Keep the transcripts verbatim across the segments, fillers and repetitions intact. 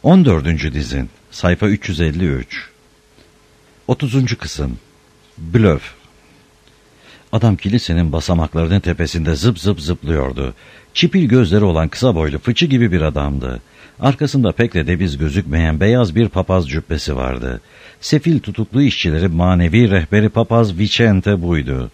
on dördüncü dizin, sayfa üç yüz elli üç. otuzuncu kısım. Blöf. Adam kilisenin basamaklarının tepesinde zıp zıp zıplıyordu. Çipil gözleri olan kısa boylu fıçı gibi bir adamdı. Arkasında pek de debiz gözükmeyen beyaz bir papaz cübbesi vardı. Sefil tutuklu işçilerin manevi rehberi papaz Vicente buydu.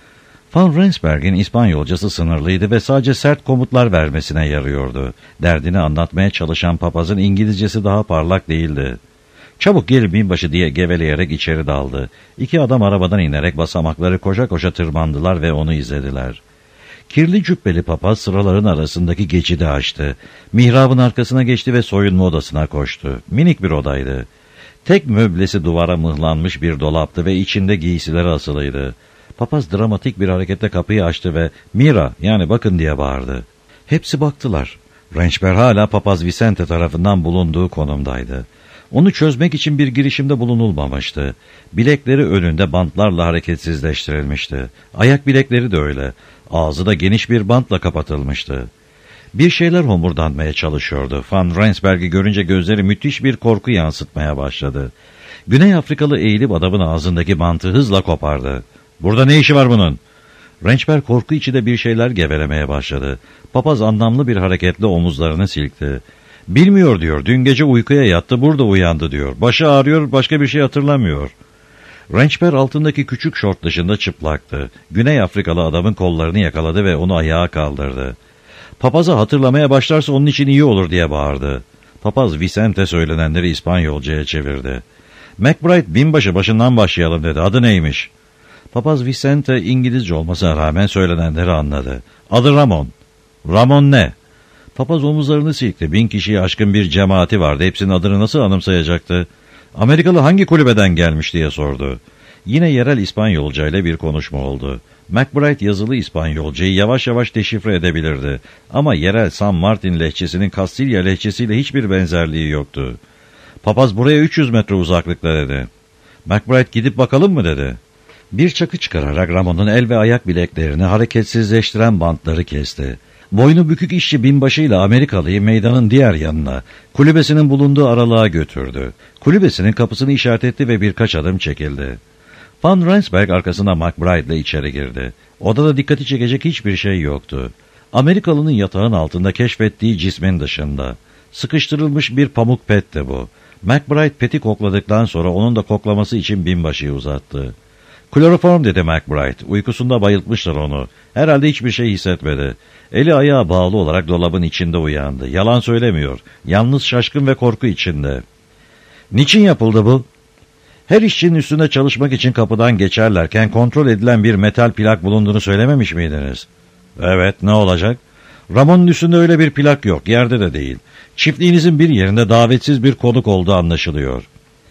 Van Rensberg'in İspanyolcası sınırlıydı ve sadece sert komutlar vermesine yarıyordu. Derdini anlatmaya çalışan papazın İngilizcesi daha parlak değildi. "Çabuk gel binbaşı" diye geveleyerek içeri daldı. İki adam arabadan inerek basamakları koşa koşa tırmandılar ve onu izlediler. Kirli cübbeli papaz sıraların arasındaki geçidi açtı. Mihrabın arkasına geçti ve soyunma odasına koştu. Minik bir odaydı. Tek möblesi duvara mıhlanmış bir dolaptı ve içinde giysileri asılıydı. Papaz dramatik bir hareketle kapıyı açtı ve "Mira, yani bakın" diye bağırdı. Hepsi baktılar. Rensberg hala papaz Vicente tarafından bulunduğu konumdaydı. Onu çözmek için bir girişimde bulunulmamıştı. Bilekleri önünde bantlarla hareketsizleştirilmişti. Ayak bilekleri de öyle. Ağzı da geniş bir bantla kapatılmıştı. Bir şeyler homurdanmaya çalışıyordu. Van Rensberg'i görünce gözleri müthiş bir korku yansıtmaya başladı. Güney Afrikalı eğilip adamın ağzındaki bantı hızla kopardı. "Burada ne işi var bunun?" Rensberg korku içinde bir şeyler gevelemeye başladı. Papaz anlamlı bir hareketle omuzlarını silkti. "Bilmiyor" diyor. "Dün gece uykuya yattı, burada uyandı" diyor. "Başı ağrıyor, başka bir şey hatırlamıyor." Rensberg altındaki küçük şort dışında çıplaktı. Güney Afrikalı adamın kollarını yakaladı ve onu ayağa kaldırdı. "Papaza hatırlamaya başlarsa onun için iyi olur" diye bağırdı. Papaz Vicente söylenenleri İspanyolcaya çevirdi. "McBride binbaşı, başından başlayalım" dedi. "Adı neymiş?" Papaz Vicente İngilizce olmasına rağmen söylenenleri anladı. "Adı Ramon." "Ramon ne?" Papaz omuzlarını silkti. Bin kişiyi aşkın bir cemaati vardı. Hepsinin adını nasıl anımsayacaktı? "Amerikalı hangi kulübeden gelmiş?" diye sordu. Yine yerel İspanyolca ile bir konuşma oldu. McBride yazılı İspanyolcayı yavaş yavaş deşifre edebilirdi. Ama yerel San Martin lehçesinin Kastilya lehçesiyle hiçbir benzerliği yoktu. Papaz "Buraya üç yüz metre uzaklıkta" dedi. McBride "Gidip bakalım mı?" dedi. Bir çakı çıkararak Ramon'un el ve ayak bileklerini hareketsizleştiren bantları kesti. Boynu bükük işçi binbaşıyla Amerikalıyı meydanın diğer yanına, kulübesinin bulunduğu aralığa götürdü. Kulübesinin kapısını işaret etti ve birkaç adım çekildi. Van Rensberg arkasında McBride ile içeri girdi. Odada dikkati çekecek hiçbir şey yoktu. Amerikalının yatağın altında keşfettiği cismin dışında. Sıkıştırılmış bir pamuk petti bu. McBride peti kokladıktan sonra onun da koklaması için binbaşıyı uzattı. "Kloroform" dedi McBride. Uykusunda bayıltmışlar onu. Herhalde hiçbir şey hissetmedi. Eli ayağı bağlı olarak dolabın içinde uyandı. Yalan söylemiyor. Yalnız şaşkın ve korku içinde. "Niçin yapıldı bu?" "Her işçinin üstünde çalışmak için kapıdan geçerlerken kontrol edilen bir metal plak bulunduğunu söylememiş miydiniz?" "Evet, ne olacak?" "Ramon'un üstünde öyle bir plak yok. Yerde de değil. Çiftliğinizin bir yerinde davetsiz bir konuk olduğu anlaşılıyor."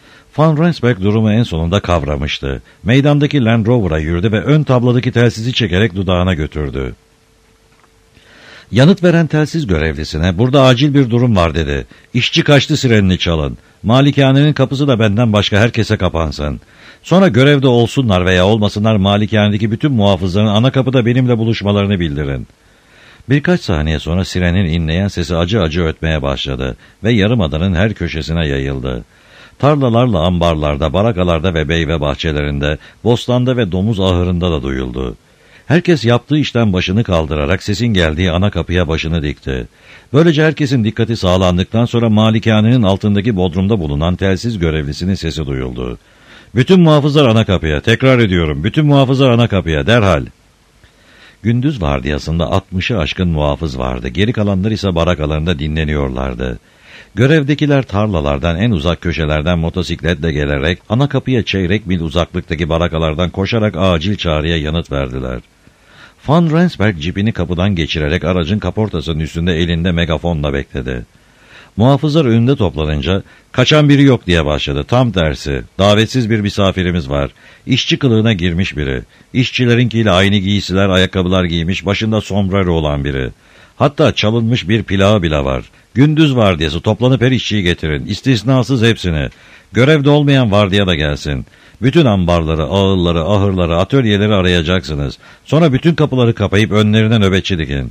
Van Rensberg durumu en sonunda kavramıştı. Meydandaki Land Rover'a yürüdü ve ön tabladaki telsizi çekerek dudağına götürdü. Yanıt veren telsiz görevlisine "Burada acil bir durum var" dedi. "İşçi kaçtı, sirenini çalın. Malikanenin kapısı da benden başka herkese kapansın. Sonra görevde olsunlar veya olmasınlar malikanedeki bütün muhafızların ana kapıda benimle buluşmalarını bildirin." Birkaç saniye sonra sirenin inleyen sesi acı acı ötmeye başladı ve yarımadanın her köşesine yayıldı. Tarlalarla ambarlarda, barakalarda ve meyve bahçelerinde, bostanda ve domuz ahırında da duyuldu. Herkes yaptığı işten başını kaldırarak sesin geldiği ana kapıya başını dikti. Böylece herkesin dikkati sağlandıktan sonra malikanenin altındaki bodrumda bulunan telsiz görevlisinin sesi duyuldu. "Bütün muhafızlar ana kapıya, tekrar ediyorum, bütün muhafızlar ana kapıya, derhal." Gündüz vardiyasında altmışı aşkın muhafız vardı. Geri kalanlar ise barakalarında dinleniyorlardı. Görevdekiler tarlalardan, en uzak köşelerden motosikletle gelerek ana kapıya çeyrek mil uzaklıktaki barakalardan koşarak acil çağrıya yanıt verdiler. Van Rensberg cipini kapıdan geçirerek aracın kaportasının üstünde elinde megafonla bekledi. Muhafızlar önünde toplanınca "Kaçan biri yok" diye başladı. "Tam tersi. Davetsiz bir misafirimiz var. İşçi kılığına girmiş biri. İşçilerinkiyle aynı giysiler, ayakkabılar giymiş, başında sombrero olan biri. Hatta çalınmış bir plağı bile var. Gündüz vardiyası, toplanıp her işçiyi getirin. İstisnasız hepsini. Görevde olmayan vardiya da gelsin. Bütün ambarları, ağılları, ahırları, atölyeleri arayacaksınız. Sonra bütün kapıları kapayıp önlerine nöbetçi dikin.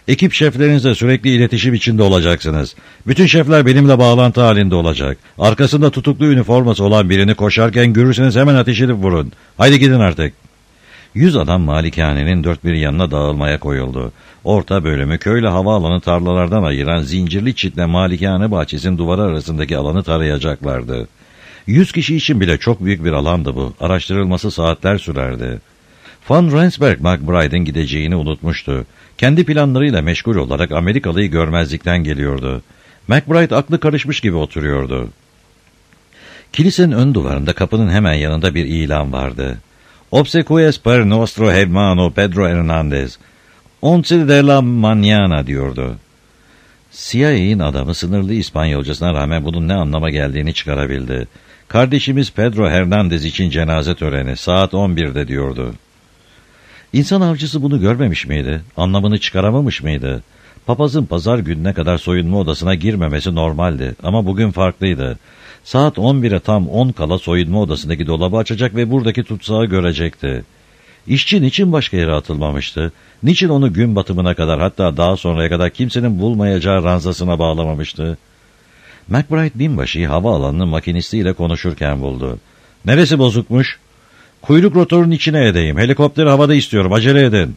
Ekip şeflerinizle sürekli iletişim içinde olacaksınız. Bütün şefler benimle bağlantı halinde olacak. Arkasında tutuklu üniforması olan birini koşarken görürseniz hemen ateş edip vurun. Haydi gidin artık. Yüz adam malikanenin dört bir yanına dağılmaya koyuldu. Orta bölümü köyle havaalanı tarlalardan ayıran zincirli çitle malikane bahçesinin duvarı arasındaki alanı tarayacaklardı. Yüz kişi için bile çok büyük bir alandı bu. Araştırılması saatler sürerdi. Van Rensburg McBride'in gideceğini unutmuştu. Kendi planlarıyla meşgul olarak Amerikalıyı görmezlikten geliyordu. McBride aklı karışmış gibi oturuyordu. Kilisenin ön duvarında kapının hemen yanında bir ilan vardı. Obsequies per nostro hermano Pedro Hernandez. Once de la mañana diyordu. C I A'nin adamı sınırlı İspanyolcasına rağmen bunun ne anlama geldiğini çıkarabildi. Kardeşimiz Pedro Hernandez için cenaze töreni saat on birde diyordu. İnsan avcısı bunu görmemiş miydi? Anlamını çıkaramamış mıydı? Papazın pazar gününe kadar soyunma odasına girmemesi normaldi ama bugün farklıydı. Saat on bire tam on kala soyunma odasındaki dolabı açacak ve buradaki tutsağı görecekti. İşçi niçin başka yere atılmamıştı? Niçin onu gün batımına kadar hatta daha sonraya kadar kimsenin bulmayacağı ranzasına bağlamamıştı? McBride binbaşıyı havaalanının makinistiyle konuşurken buldu. Neresi bozukmuş? Kuyruk rotorun içine edeyim. Helikopteri havada istiyorum. Acele edin.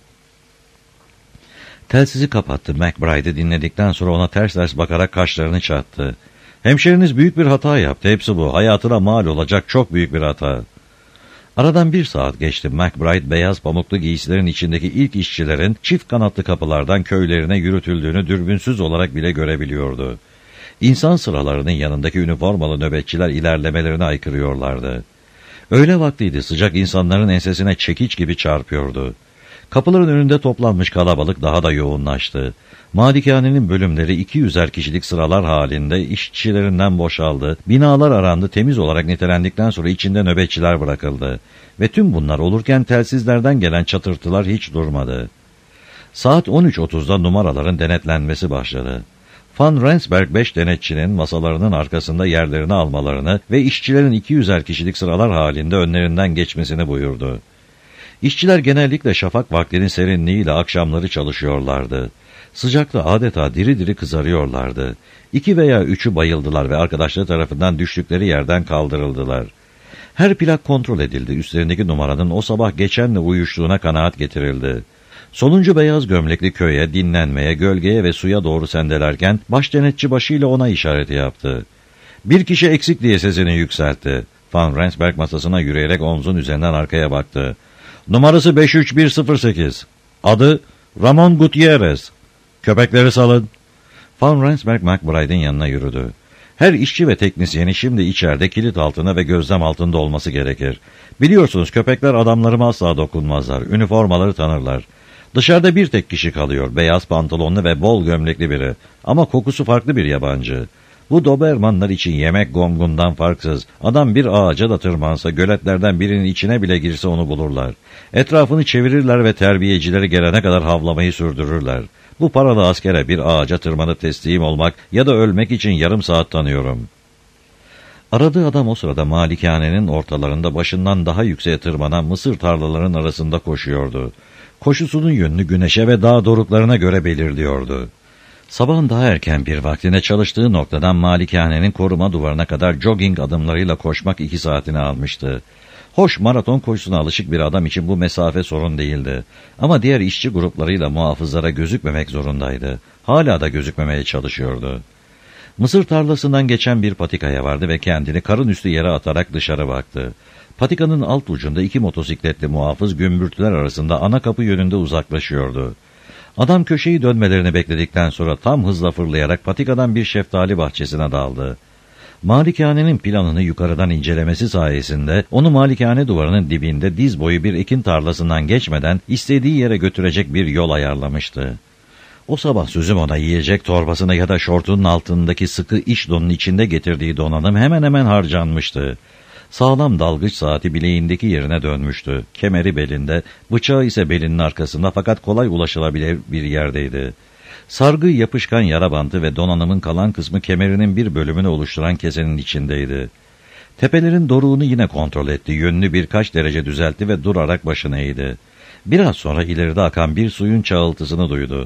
Telsizi kapattı. McBride'i dinledikten sonra ona ters ters bakarak kaşlarını çattı. Hemşeriniz büyük bir hata yaptı. Hepsi bu. Hayatına mal olacak çok büyük bir hata. Aradan bir saat geçti. McBride beyaz pamuklu giysilerin içindeki ilk işçilerin çift kanatlı kapılardan köylerine yürütüldüğünü dürbünsüz olarak bile görebiliyordu. İnsan sıralarının yanındaki üniformalı nöbetçiler ilerlemelerine aykırıyorlardı. Öğle vaktiydi, sıcak insanların ensesine çekiç gibi çarpıyordu. Kapıların önünde toplanmış kalabalık daha da yoğunlaştı. Malikanenin bölümleri iki yüzer kişilik sıralar halinde işçilerinden boşaldı. Binalar arandı, temiz olarak nitelendikten sonra içinde nöbetçiler bırakıldı. Ve tüm bunlar olurken telsizlerden gelen çatırtılar hiç durmadı. Saat on üç otuzda numaraların denetlenmesi başladı. Van Rensburg beş denetçinin masalarının arkasında yerlerini almalarını ve işçilerin iki yüzer kişilik sıralar halinde önlerinden geçmesini buyurdu. İşçiler genellikle şafak vaktinin serinliğiyle akşamları çalışıyorlardı. Sıcakta adeta diri diri kızarıyorlardı. İki veya üçü bayıldılar ve arkadaşları tarafından düştükleri yerden kaldırıldılar. Her plak kontrol edildi. Üstlerindeki numaranın o sabah geçenle uyuştuğuna kanaat getirildi. Sonuncu beyaz gömlekli köye, dinlenmeye, gölgeye ve suya doğru sendelerken baş denetçi başıyla ona işareti yaptı. Bir kişi eksik diye sesini yükseltti. Van Rensburg masasına yürüyerek omzun üzerinden arkaya baktı. Numarası beş üç bir sıfır sekiz. Adı Ramon Gutierrez. Köpekleri salın. Van Rensburg McBride'in yanına yürüdü. Her işçi ve teknisyeni şimdi içeride kilit altında ve gözlem altında olması gerekir. Biliyorsunuz köpekler adamlarıma asla dokunmazlar. Üniformaları tanırlar. Dışarıda bir tek kişi kalıyor. Beyaz pantolonlu ve bol gömlekli biri. Ama kokusu farklı bir yabancı. Bu Dobermanlar için yemek gongundan farksız. Adam bir ağaca da tırmansa, göletlerden birinin içine bile girse onu bulurlar. Etrafını çevirirler ve terbiyecileri gelene kadar havlamayı sürdürürler. Bu paralı askere bir ağaca tırmanıp teslim olmak ya da ölmek için yarım saat tanıyorum. Aradığı adam o sırada malikanenin ortalarında başından daha yükseğe tırmanan mısır tarlaların arasında koşuyordu. Koşusunun yönünü güneşe ve dağ doruklarına göre belirliyordu. Sabahın daha erken bir vaktinde çalıştığı noktadan malikanenin koruma duvarına kadar jogging adımlarıyla koşmak iki saatini almıştı. Hoş, maraton koşusuna alışık bir adam için bu mesafe sorun değildi. Ama diğer işçi gruplarıyla muhafızlara gözükmemek zorundaydı. Hala da gözükmemeye çalışıyordu. Mısır tarlasından geçen bir patikaya vardı ve kendini karın üstü yere atarak dışarı baktı. Patikanın alt ucunda iki motosikletli muhafız gümbürtüler arasında ana kapı yönünde uzaklaşıyordu. Adam köşeyi dönmelerini bekledikten sonra tam hızla fırlayarak patikadan bir şeftali bahçesine daldı. Malikanenin planını yukarıdan incelemesi sayesinde onu malikane duvarının dibinde diz boyu bir ekin tarlasından geçmeden istediği yere götürecek bir yol ayarlamıştı. O sabah sözüm ona yiyecek torbasına ya da şortunun altındaki sıkı iş donun içinde getirdiği donanım hemen hemen harcanmıştı. Sağlam dalgıç saati bileğindeki yerine dönmüştü. Kemeri belinde, bıçağı ise belinin arkasında fakat kolay ulaşılabilir bir yerdeydi. Sargı, yapışkan yara bandı ve donanımın kalan kısmı kemerinin bir bölümünü oluşturan kesenin içindeydi. Tepelerin doruğunu yine kontrol etti, yönünü birkaç derece düzeltti ve durarak başını eğdi. Biraz sonra ileride akan bir suyun çağıltısını duydu.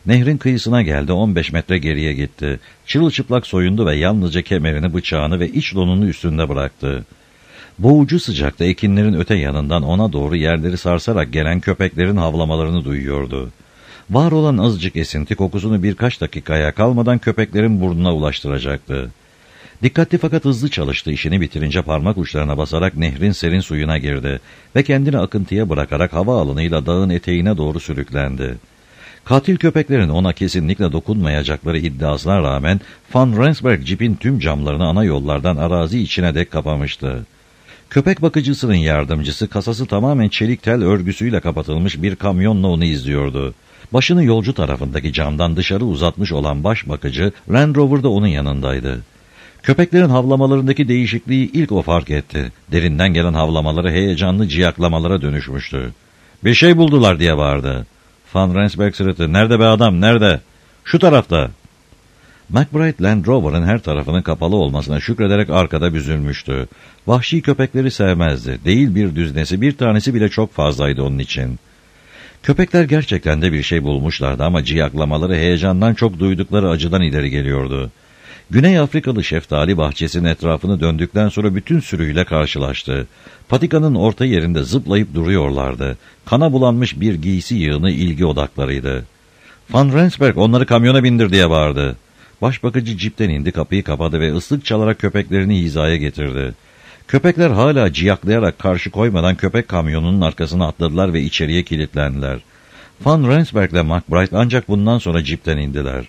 Nehrin kıyısına geldi, on beş metre geriye gitti. Çırılçıplak soyundu ve yalnızca kemerini, bıçağını ve iç donunu üstünde bıraktı. Boğucu sıcakta ekinlerin öte yanından ona doğru yerleri sarsarak gelen köpeklerin havlamalarını duyuyordu. Var olan azıcık esinti kokusunu birkaç dakikaya kalmadan köpeklerin burnuna ulaştıracaktı. Dikkatli fakat hızlı çalıştı, işini bitirince parmak uçlarına basarak nehrin serin suyuna girdi ve kendini akıntıya bırakarak hava alanıyla dağın eteğine doğru sürüklendi. Katil köpeklerin ona kesinlikle dokunmayacakları iddiasına rağmen Van Rensburg cipin tüm camlarını ana yollardan arazi içine dek kapamıştı. Köpek bakıcısının yardımcısı kasası tamamen çelik tel örgüsüyle kapatılmış bir kamyonla onu izliyordu. Başını yolcu tarafındaki camdan dışarı uzatmış olan baş bakıcı Land Rover da onun yanındaydı. Köpeklerin havlamalarındaki değişikliği ilk o fark etti. Derinden gelen havlamaları heyecanlı ciyaklamalara dönüşmüştü. "Bir şey buldular!" diye bağırdı. Van Rensburg sırıttı. "Nerede be adam, nerede?" "Şu tarafta." McBride Land Rover'ın her tarafının kapalı olmasına şükrederek arkada büzülmüştü. Vahşi köpekleri sevmezdi. Değil bir düznesi, bir tanesi bile çok fazlaydı onun için. Köpekler gerçekten de bir şey bulmuşlardı ama ciyaklamaları heyecandan çok duydukları acıdan ileri geliyordu. Güney Afrikalı şeftali bahçesinin etrafını döndükten sonra bütün sürüyle karşılaştı. Patikanın orta yerinde zıplayıp duruyorlardı. Kana bulanmış bir giysi yığını ilgi odaklarıydı. Van Rensburg onları kamyona bindir diye bağırdı. Başbakıcı cipten indi, kapıyı kapadı ve ıslık çalarak köpeklerini hizaya getirdi. Köpekler hala ciyaklayarak karşı koymadan köpek kamyonunun arkasına atladılar ve içeriye kilitlendiler. Van Rensburg ile McBride ancak bundan sonra cipten indiler.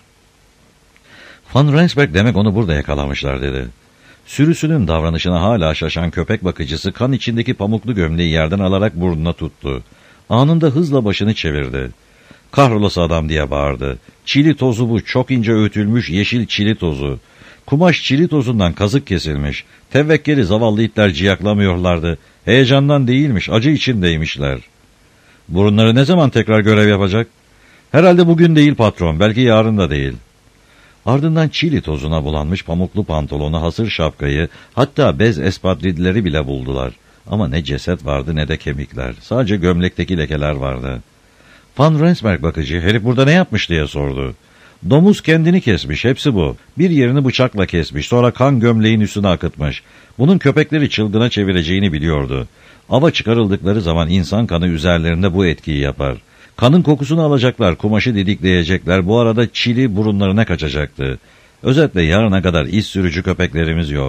Van Rensburg demek onu burada yakalamışlar dedi. Sürüsünün davranışına hala şaşan köpek bakıcısı kan içindeki pamuklu gömleği yerden alarak burnuna tuttu. Anında hızla başını çevirdi. "Kahrolası adam!" diye bağırdı. "Çili tozu bu, çok ince öğütülmüş yeşil çili tozu. Kumaş çili tozundan kazık kesilmiş. Tevekkeli zavallı itler ciyaklamıyorlardı. Heyecandan değilmiş, acı içindeymişler." "Burunları ne zaman tekrar görev yapacak?" "Herhalde bugün değil patron, belki yarın da değil." Ardından çili tozuna bulanmış pamuklu pantolonu, hasır şapkayı, hatta bez espadrilleri bile buldular. Ama ne ceset vardı ne de kemikler. Sadece gömlekteki lekeler vardı. Van Rensburg bakıcı, "Herif burada ne yapmış?" diye sordu. "Domuz kendini kesmiş, hepsi bu. Bir yerini bıçakla kesmiş, sonra kan gömleğin üstüne akıtmış. Bunun köpekleri çılgına çevireceğini biliyordu. Ava çıkarıldıkları zaman insan kanı üzerlerinde bu etkiyi yapar. Kanın kokusunu alacaklar, kumaşı didikleyecekler, bu arada çili burunlarına kaçacaktı. Özetle yarına kadar iz sürücü köpeklerimiz yok."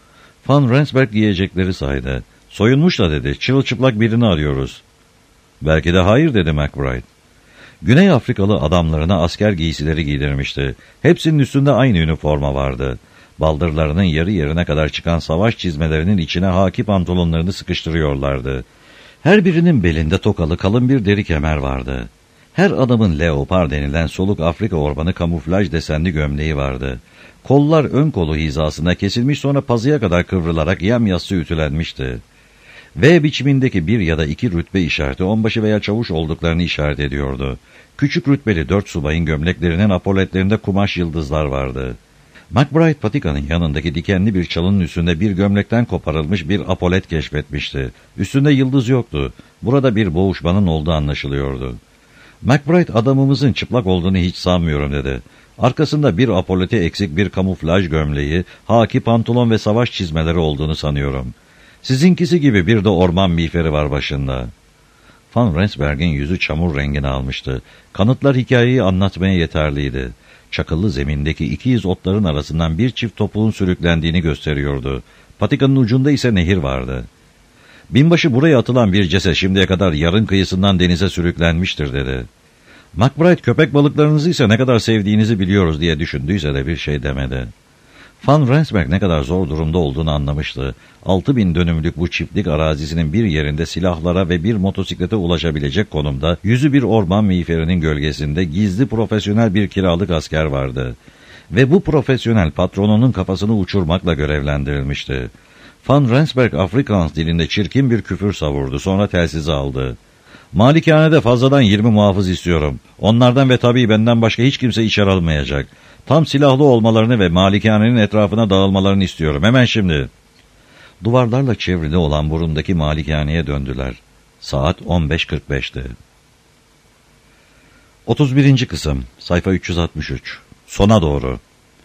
Van Rensburg giyecekleri saydı. "Soyunmuş da" dedi, "çırılçıplak birini arıyoruz." "Belki de hayır" dedi McBride. Güney Afrikalı adamlarına asker giysileri giydirmişti. Hepsinin üstünde aynı üniforma vardı. Baldırlarının yarı yerine kadar çıkan savaş çizmelerinin içine haki pantolonlarını sıkıştırıyorlardı. Her birinin belinde tokalı kalın bir deri kemer vardı. Her adamın leopar denilen soluk Afrika ormanı kamuflaj desenli gömleği vardı. Kollar ön kolu hizasına kesilmiş, sonra pazıya kadar kıvrılarak yamyassı ütülenmişti. V biçimindeki bir ya da iki rütbe işareti onbaşı veya çavuş olduklarını işaret ediyordu. Küçük rütbeli dört subayın gömleklerinin apoletlerinde kumaş yıldızlar vardı. McBride patikanın yanındaki dikenli bir çalının üstünde bir gömlekten koparılmış bir apolet keşfetmişti. Üstünde yıldız yoktu. Burada bir boğuşmanın olduğu anlaşılıyordu. McBride, "Adamımızın çıplak olduğunu hiç sanmıyorum" dedi. "Arkasında bir apoleti eksik bir kamuflaj gömleği, haki pantolon ve savaş çizmeleri olduğunu sanıyorum. Sizinkisi gibi bir de orman miğferi var başında." Van Rensburg'in yüzü çamur rengini almıştı. Kanıtlar hikayeyi anlatmaya yeterliydi. Çakıllı zemindeki iki iz otların arasından bir çift topuğun sürüklendiğini gösteriyordu. Patikanın ucunda ise nehir vardı. "Binbaşı, buraya atılan bir ceset şimdiye kadar yarın kıyısından denize sürüklenmiştir" dedi. McBride, "Köpek balıklarınızı ise ne kadar sevdiğinizi biliyoruz" diye düşündüyse de bir şey demedi. Van Rensburg ne kadar zor durumda olduğunu anlamıştı. Altı bin dönümlük bu çiftlik arazisinin bir yerinde silahlara ve bir motosiklete ulaşabilecek konumda, yüzü bir orman miğferinin gölgesinde gizli profesyonel bir kiralık asker vardı. Ve bu profesyonel patronunun kafasını uçurmakla görevlendirilmişti. Van Rensburg Afrikaans dilinde çirkin bir küfür savurdu, sonra telsizi aldı. "Malikanede fazladan yirmi muhafız istiyorum. Onlardan ve tabii benden başka hiç kimse içeri alınmayacak. Tam silahlı olmalarını ve malikanenin etrafına dağılmalarını istiyorum. Hemen şimdi." Duvarlarla çevrili olan burundaki malikaneye döndüler. Saat on beş kırk beşti. otuz birinci kısım, sayfa üç yüz altmış üç. Sona doğru.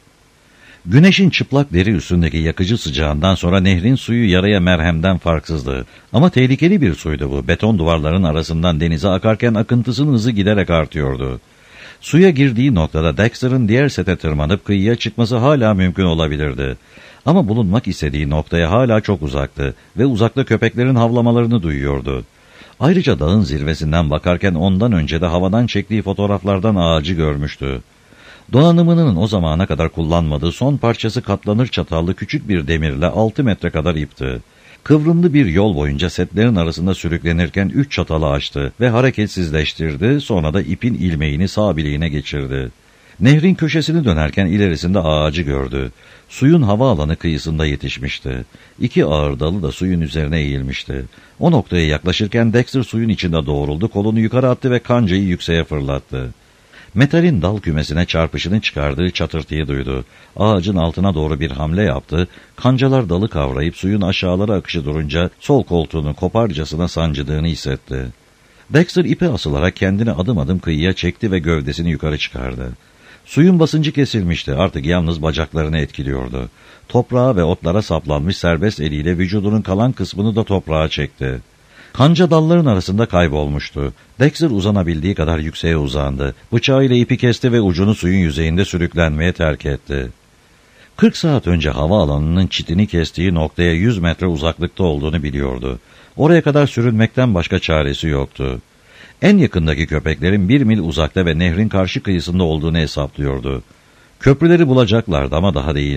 Güneşin çıplak deri üstündeki yakıcı sıcağından sonra nehrin suyu yaraya merhemden farksızdı. Ama tehlikeli bir suydu bu. Beton duvarların arasından denize akarken akıntısının hızı giderek artıyordu. Suya girdiği noktada Dexter'ın diğer sete tırmanıp kıyıya çıkması hala mümkün olabilirdi. Ama bulunmak istediği noktaya hala çok uzaktı ve uzakta köpeklerin havlamalarını duyuyordu. Ayrıca dağın zirvesinden bakarken ondan önce de havadan çektiği fotoğraflardan ağacı görmüştü. Donanımının o zamana kadar kullanmadığı son parçası katlanır çatallı küçük bir demirle altı metre kadar ipti. Kıvrımlı bir yol boyunca setlerin arasında sürüklenirken üç çatalı açtı ve hareketsizleştirdi, sonra da ipin ilmeğini sağ bileğine geçirdi. Nehrin köşesini dönerken ilerisinde ağacı gördü. Suyun havaalanı kıyısında yetişmişti. İki ağır dalı da suyun üzerine eğilmişti. O noktaya yaklaşırken Dexter suyun içinde doğruldu, kolunu yukarı attı ve kancayı yükseğe fırlattı. Metalin dal kümesine çarpışının çıkardığı çatırtıyı duydu. Ağacın altına doğru bir hamle yaptı. Kancalar dalı kavrayıp suyun aşağılara akışı durunca sol koltuğunu koparcasına sancıdığını hissetti. Dexter ipe asılarak kendini adım adım kıyıya çekti ve gövdesini yukarı çıkardı. Suyun basıncı kesilmişti, artık yalnız bacaklarını etkiliyordu. Toprağa ve otlara saplanmış serbest eliyle vücudunun kalan kısmını da toprağa çekti. Kanca dalların arasında kaybolmuştu. Dexter uzanabildiği kadar yükseğe uzandı. Bıçağıyla ipi kesti ve ucunu suyun yüzeyinde sürüklenmeye terk etti. kırk saat önce havaalanının çitini kestiği noktaya yüz metre uzaklıkta olduğunu biliyordu. Oraya kadar sürünmekten başka çaresi yoktu. En yakındaki köpeklerin bir mil uzakta ve nehrin karşı kıyısında olduğunu hesaplıyordu. Köprüleri bulacaklardı ama daha değil.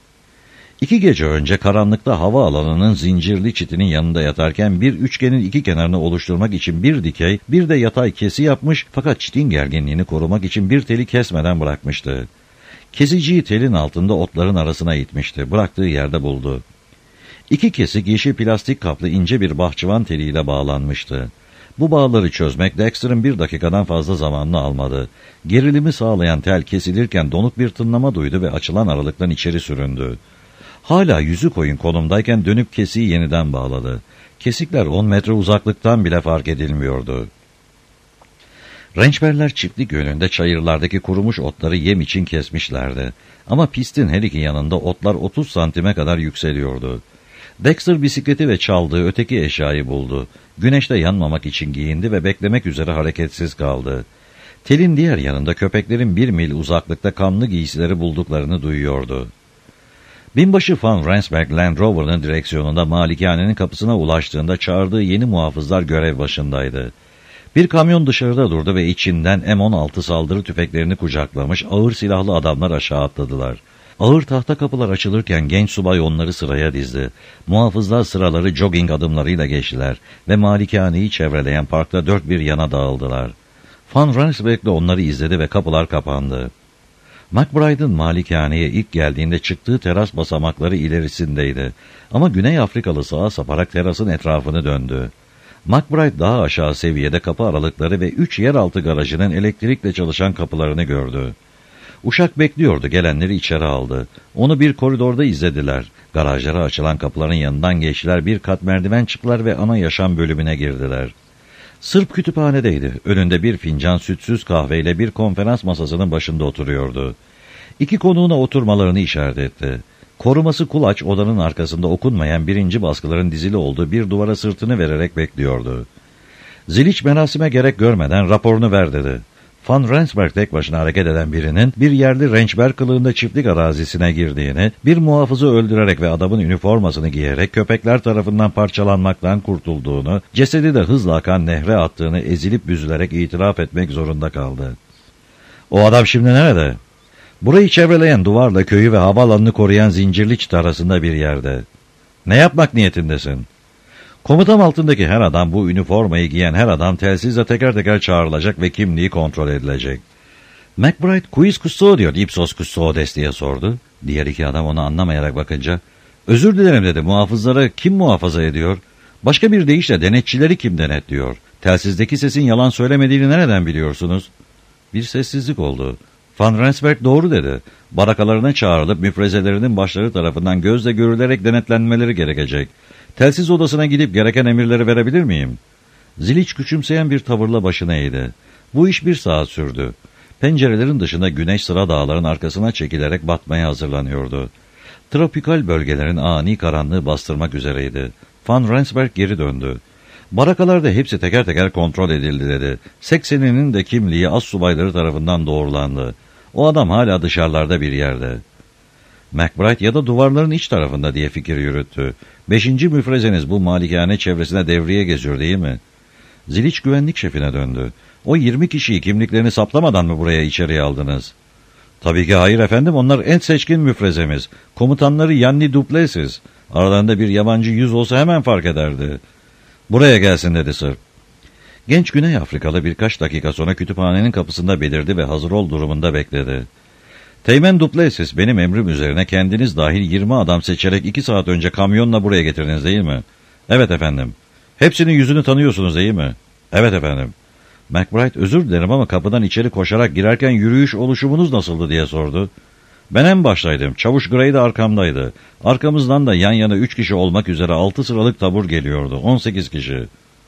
İki gece önce karanlıkta havaalanının zincirli çitinin yanında yatarken bir üçgenin iki kenarını oluşturmak için bir dikey, bir de yatay kesi yapmış, fakat çitin gerginliğini korumak için bir teli kesmeden bırakmıştı. Kesiciyi telin altında otların arasına itmişti, bıraktığı yerde buldu. İki kesik yeşil plastik kaplı ince bir bahçıvan teliyle bağlanmıştı. Bu bağları çözmek Dexter'ın bir dakikadan fazla zamanını almadı. Gerilimi sağlayan tel kesilirken donuk bir tınlama duydu ve açılan aralıktan içeri süründü. Hala yüzü koyun konumdayken dönüp kesiği yeniden bağladı. Kesikler on metre uzaklıktan bile fark edilmiyordu. Rençberler çiftlik yönünde çayırlardaki kurumuş otları yem için kesmişlerdi. Ama pistin her iki yanında otlar otuz santime kadar yükseliyordu. Dexter bisikleti ve çaldığı öteki eşyayı buldu. Güneşte yanmamak için giyindi ve beklemek üzere hareketsiz kaldı. Telin diğer yanında köpeklerin bir mil uzaklıkta kanlı giysileri bulduklarını duyuyordu. Binbaşı Van Rensburg Land Rover'ın direksiyonunda malikanenin kapısına ulaştığında çağırdığı yeni muhafızlar görev başındaydı. Bir kamyon dışarıda durdu ve içinden M on altı saldırı tüfeklerini kucaklamış ağır silahlı adamlar aşağı atladılar. Ağır tahta kapılar açılırken genç subay onları sıraya dizdi. Muhafızlar sıraları jogging adımlarıyla geçtiler ve malikaneyi çevreleyen parkta dört bir yana dağıldılar. Van Rensburg de onları izledi ve kapılar kapandı. McBride'ın malikaneye ilk geldiğinde çıktığı teras basamakları ilerisindeydi. Ama Güney Afrikalı sağa saparak terasın etrafını döndü. McBride daha aşağı seviyede kapı aralıkları ve üç yeraltı garajının elektrikle çalışan kapılarını gördü. Uşak bekliyordu, gelenleri içeri aldı. Onu bir koridorda izlediler. Garajlara açılan kapıların yanından geçtiler, bir kat merdiven çıktılar ve ana yaşam bölümüne girdiler. Sırp kütüphanedeydi. Önünde bir fincan sütsüz kahveyle bir konferans masasının başında oturuyordu. İki konuğuna oturmalarını işaret etti. Koruması kulaç odanın arkasında okunmayan birinci baskıların dizili olduğu bir duvara sırtını vererek bekliyordu. Ziliç merasime gerek görmeden raporunu ver dedi. Van Rensburg tek başına hareket eden birinin bir yerli rençber kılığında çiftlik arazisine girdiğini, bir muhafızı öldürerek ve adamın üniformasını giyerek köpekler tarafından parçalanmaktan kurtulduğunu, cesedi de hızla akan nehre attığını ezilip büzülerek itiraf etmek zorunda kaldı. O adam şimdi nerede? Burayı çevreleyen duvarla köyü ve havaalanını koruyan zincirli çit arasında bir yerde. Ne yapmak niyetindesin? Komutam altındaki her adam, bu üniformayı giyen her adam telsizle teker teker çağrılacak ve kimliği kontrol edilecek. McBride, "Quis custodior, ipsos custodes" diye sordu. Diğer iki adam onu anlamayarak bakınca, "Özür dilerim" dedi, "muhafızları kim muhafaza ediyor? Başka bir deyişle denetçileri kim denetliyor? Telsizdeki sesin yalan söylemediğini nereden biliyorsunuz?" Bir sessizlik oldu. Van Rensburg doğru dedi. Barakalarına çağrılıp müfrezelerinin başları tarafından gözle görülerek denetlenmeleri gerekecek. Telsiz odasına gidip gereken emirleri verebilir miyim? Ziliç küçümseyen bir tavırla başını eğdi. Bu iş bir saat sürdü. Pencerelerin dışında güneş sıra dağların arkasına çekilerek batmaya hazırlanıyordu. Tropikal bölgelerin ani karanlığı bastırmak üzereydi. Van Rensburg geri döndü. Barakalarda hepsi teker teker kontrol edildi dedi. sekseninin de kimliği astsubayları tarafından doğrulandı. O adam hala dışarılarda bir yerde. McBride ya da duvarların iç tarafında diye fikir yürüttü. Beşinci müfrezeniz bu malikane çevresine devriye geziyor değil mi? Ziliç güvenlik şefine döndü. O yirmi kişiyi kimliklerini saplamadan mı buraya içeriye aldınız? Tabii ki hayır efendim, onlar en seçkin müfrezemiz. Komutanları Yanni Duplessis. Aralarında bir yabancı yüz olsa hemen fark ederdi. Buraya gelsin dedi Sırp. Genç Güney Afrikalı birkaç dakika sonra kütüphanenin kapısında belirdi ve hazır ol durumunda bekledi. Teğmen Duplessis, benim emrim üzerine kendiniz dahil yirmi adam seçerek iki saat önce kamyonla buraya getirdiniz değil mi? Evet efendim. Hepsinin yüzünü tanıyorsunuz değil mi? Evet efendim. McBride, özür dilerim ama kapıdan içeri koşarak girerken yürüyüş oluşumunuz nasıldı diye sordu. Ben en baştaydım. Çavuş Gray de arkamdaydı. Arkamızdan da yan yana üç kişi olmak üzere altı sıralık tabur geliyordu. On sekiz kişi.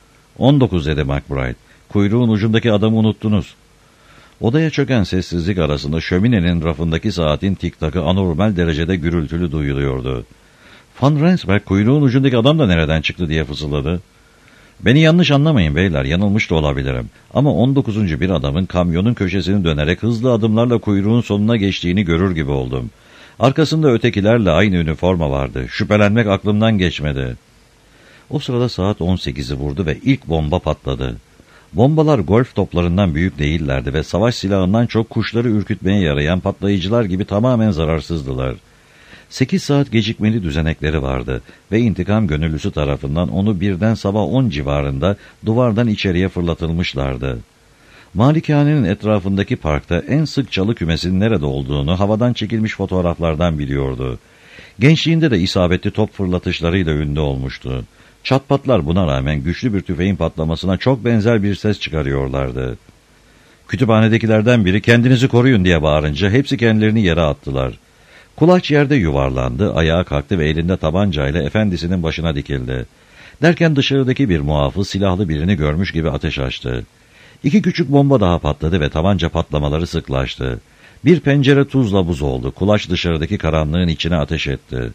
On dokuz dedi McBride. Kuyruğun ucundaki adamı unuttunuz. Odaya çöken sessizlik arasında şöminenin rafındaki saatin tiktakı anormal derecede gürültülü duyuluyordu. Van Rensburg, kuyruğun ucundaki adam da nereden çıktı diye fısıldadı. Beni yanlış anlamayın beyler, yanılmış da olabilirim. Ama on dokuzuncu bir adamın kamyonun köşesini dönerek hızlı adımlarla kuyruğun sonuna geçtiğini görür gibi oldum. Arkasında ötekilerle aynı üniforma vardı. Şüphelenmek aklımdan geçmedi. O sırada saat on sekizi vurdu ve ilk bomba patladı. Bombalar golf toplarından büyük değillerdi ve savaş silahından çok kuşları ürkütmeye yarayan patlayıcılar gibi tamamen zararsızdılar. Sekiz saat gecikmeli düzenekleri vardı ve intikam gönüllüsü tarafından onu birden sabah on civarında duvardan içeriye fırlatılmışlardı. Malikanenin etrafındaki parkta en sık çalı kümesinin nerede olduğunu havadan çekilmiş fotoğraflardan biliyordu. Gençliğinde de isabetli top fırlatışlarıyla ünlü olmuştu. Çatpatlar buna rağmen güçlü bir tüfeğin patlamasına çok benzer bir ses çıkarıyorlardı. Kütüphanedekilerden biri kendinizi koruyun diye bağırınca hepsi kendilerini yere attılar. Kulaç yerde yuvarlandı, ayağa kalktı ve elinde tabancayla efendisinin başına dikildi. Derken dışarıdaki bir muhafız silahlı birini görmüş gibi ateş açtı. İki küçük bomba daha patladı ve tabanca patlamaları sıklaştı. Bir pencere tuzla buz oldu. Kulaç dışarıdaki karanlığın içine ateş etti.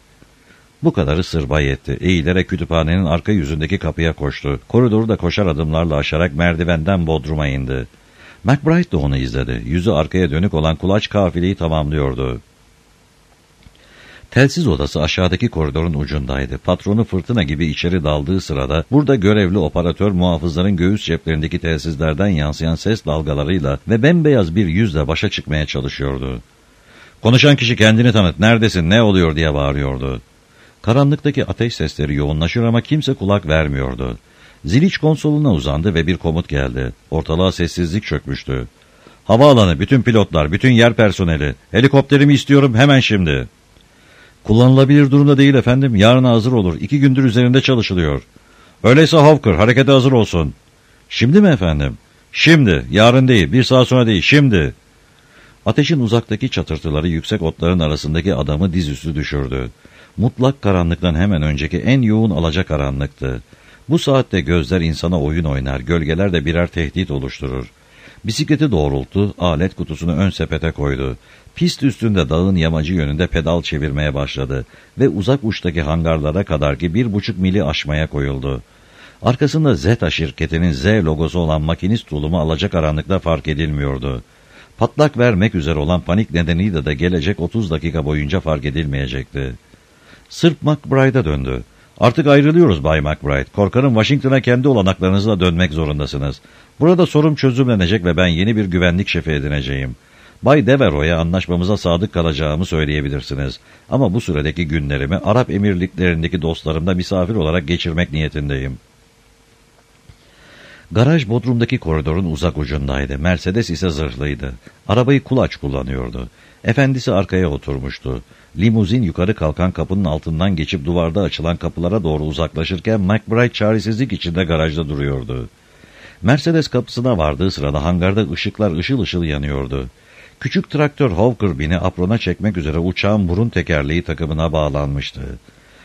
Bu kadarı sırbay etti. Eğilerek kütüphanenin arka yüzündeki kapıya koştu. Koridoru da koşar adımlarla aşarak merdivenden bodruma indi. McBride de onu izledi. Yüzü arkaya dönük olan Kulaç kafileyi tamamlıyordu. Telsiz odası aşağıdaki koridorun ucundaydı. Patronu fırtına gibi içeri daldığı sırada burada görevli operatör muhafızların göğüs ceplerindeki telsizlerden yansıyan ses dalgalarıyla ve bembeyaz bir yüzle başa çıkmaya çalışıyordu. Konuşan kişi kendini tanıt, neredesin, ne oluyor diye bağırıyordu. Karanlıktaki ateş sesleri yoğunlaşır ama kimse kulak vermiyordu. Ziliç konsoluna uzandı ve bir komut geldi. Ortalığa sessizlik çökmüştü. Havaalanı, bütün pilotlar, bütün yer personeli, helikopterimi istiyorum hemen şimdi. Kullanılabilir durumda değil efendim, yarına hazır olur, iki gündür üzerinde çalışılıyor. Öyleyse Hawker, harekete hazır olsun. Şimdi mi efendim? Şimdi, yarın değil, bir saat sonra değil, şimdi. Ateşin uzaktaki çatırtıları yüksek otların arasındaki adamı dizüstü düşürdü. Mutlak karanlıktan hemen önceki en yoğun alacakaranlıktı. Bu saatte gözler insana oyun oynar, gölgeler de birer tehdit oluşturur. Bisikleti doğrulttu, alet kutusunu ön sepete koydu. Pist üstünde dağın yamacı yönünde pedal çevirmeye başladı ve uzak uçtaki hangarlara kadarki bir buçuk mili aşmaya koyuldu. Arkasında Zeta şirketinin Z logosu olan makinist tulumu alacakaranlıkta fark edilmiyordu. Patlak vermek üzere olan panik nedeniyle de gelecek otuz dakika boyunca fark edilmeyecekti. Sırp McBride'a döndü. Artık ayrılıyoruz Bay McBride. Korkarım Washington'a kendi olanaklarınızla dönmek zorundasınız. Burada sorun çözümlenecek ve ben yeni bir güvenlik şefi edineceğim. Bay Devero'ya anlaşmamıza sadık kalacağımı söyleyebilirsiniz. Ama bu süredeki günlerimi Arap Emirliklerindeki dostlarımda misafir olarak geçirmek niyetindeyim. Garaj bodrumdaki koridorun uzak ucundaydı. Mercedes ise zırhlıydı. Arabayı Kulaç kullanıyordu. Efendisi arkaya oturmuştu. Limuzin yukarı kalkan kapının altından geçip duvarda açılan kapılara doğru uzaklaşırken McBride çaresizlik içinde garajda duruyordu. Mercedes kapısına vardığı sırada hangarda ışıklar ışıl ışıl yanıyordu. Küçük traktör Hawker bini aprona çekmek üzere uçağın burun tekerleği takımına bağlanmıştı.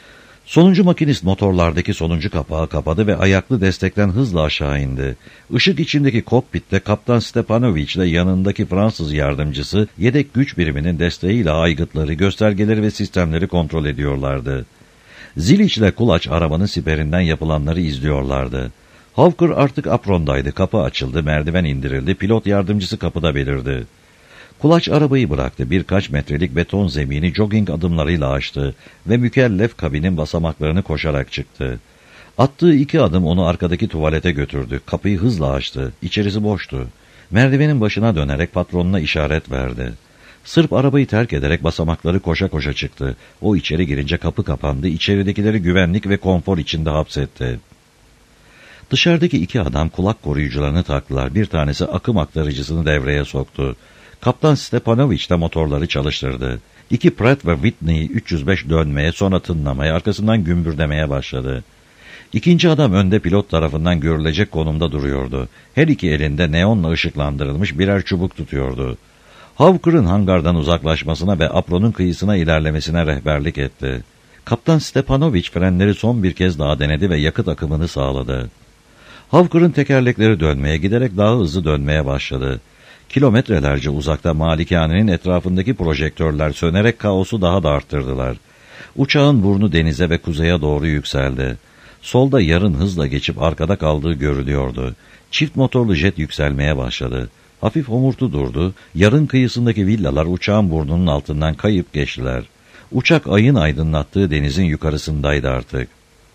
Sonuncu makinist motorlardaki sonuncu kapağı kapadı ve ayaklı destekten hızla aşağı indi. Işık içindeki kokpitte Kaptan Stepanovic ile yanındaki Fransız yardımcısı yedek güç biriminin desteğiyle aygıtları, göstergeleri ve sistemleri kontrol ediyorlardı. Ziliç ile Kulaç arabanın siperinden yapılanları izliyorlardı. Hawker artık aprondaydı. Kapı açıldı, merdiven indirildi, pilot yardımcısı kapıda belirdi. Kulaç arabayı bıraktı, birkaç metrelik beton zemini jogging adımlarıyla aştı ve mükellef kabinin basamaklarını koşarak çıktı. Attığı iki adım onu arkadaki tuvalete götürdü, kapıyı hızla açtı, içerisi boştu. Merdivenin başına dönerek patronuna işaret verdi. Sırp arabayı terk ederek basamakları koşa koşa çıktı. O içeri girince kapı kapandı, içeridekileri güvenlik ve konfor içinde hapsetti. Dışarıdaki iki adam kulak koruyucularını taktılar, bir tanesi akım aktarıcısını devreye soktu. Kaptan Stepanovic de motorları çalıştırdı. İki Pratt ve Whitney üç yüz beş dönmeye, sonra tınlamaya, arkasından gümbürdemeye başladı. İkinci adam önde pilot tarafından görülecek konumda duruyordu. Her iki elinde neonla ışıklandırılmış birer çubuk tutuyordu. Hawker'ın hangardan uzaklaşmasına ve apronun kıyısına ilerlemesine rehberlik etti. Kaptan Stepanovic frenleri son bir kez daha denedi ve yakıt akımını sağladı. Hawker'ın tekerlekleri dönmeye, giderek daha hızlı dönmeye başladı. Kilometrelerce uzakta malikanenin etrafındaki projektörler sönerek kaosu daha da arttırdılar. Uçağın burnu denize ve kuzeye doğru yükseldi. Solda yarın hızla geçip arkada kaldığı görülüyordu. Çift motorlu jet yükselmeye başladı. Hafif homurtu durdu. Yarın kıyısındaki villalar uçağın burnunun altından kayıp geçtiler. Uçak ayın aydınlattığı denizin yukarısındaydı artık.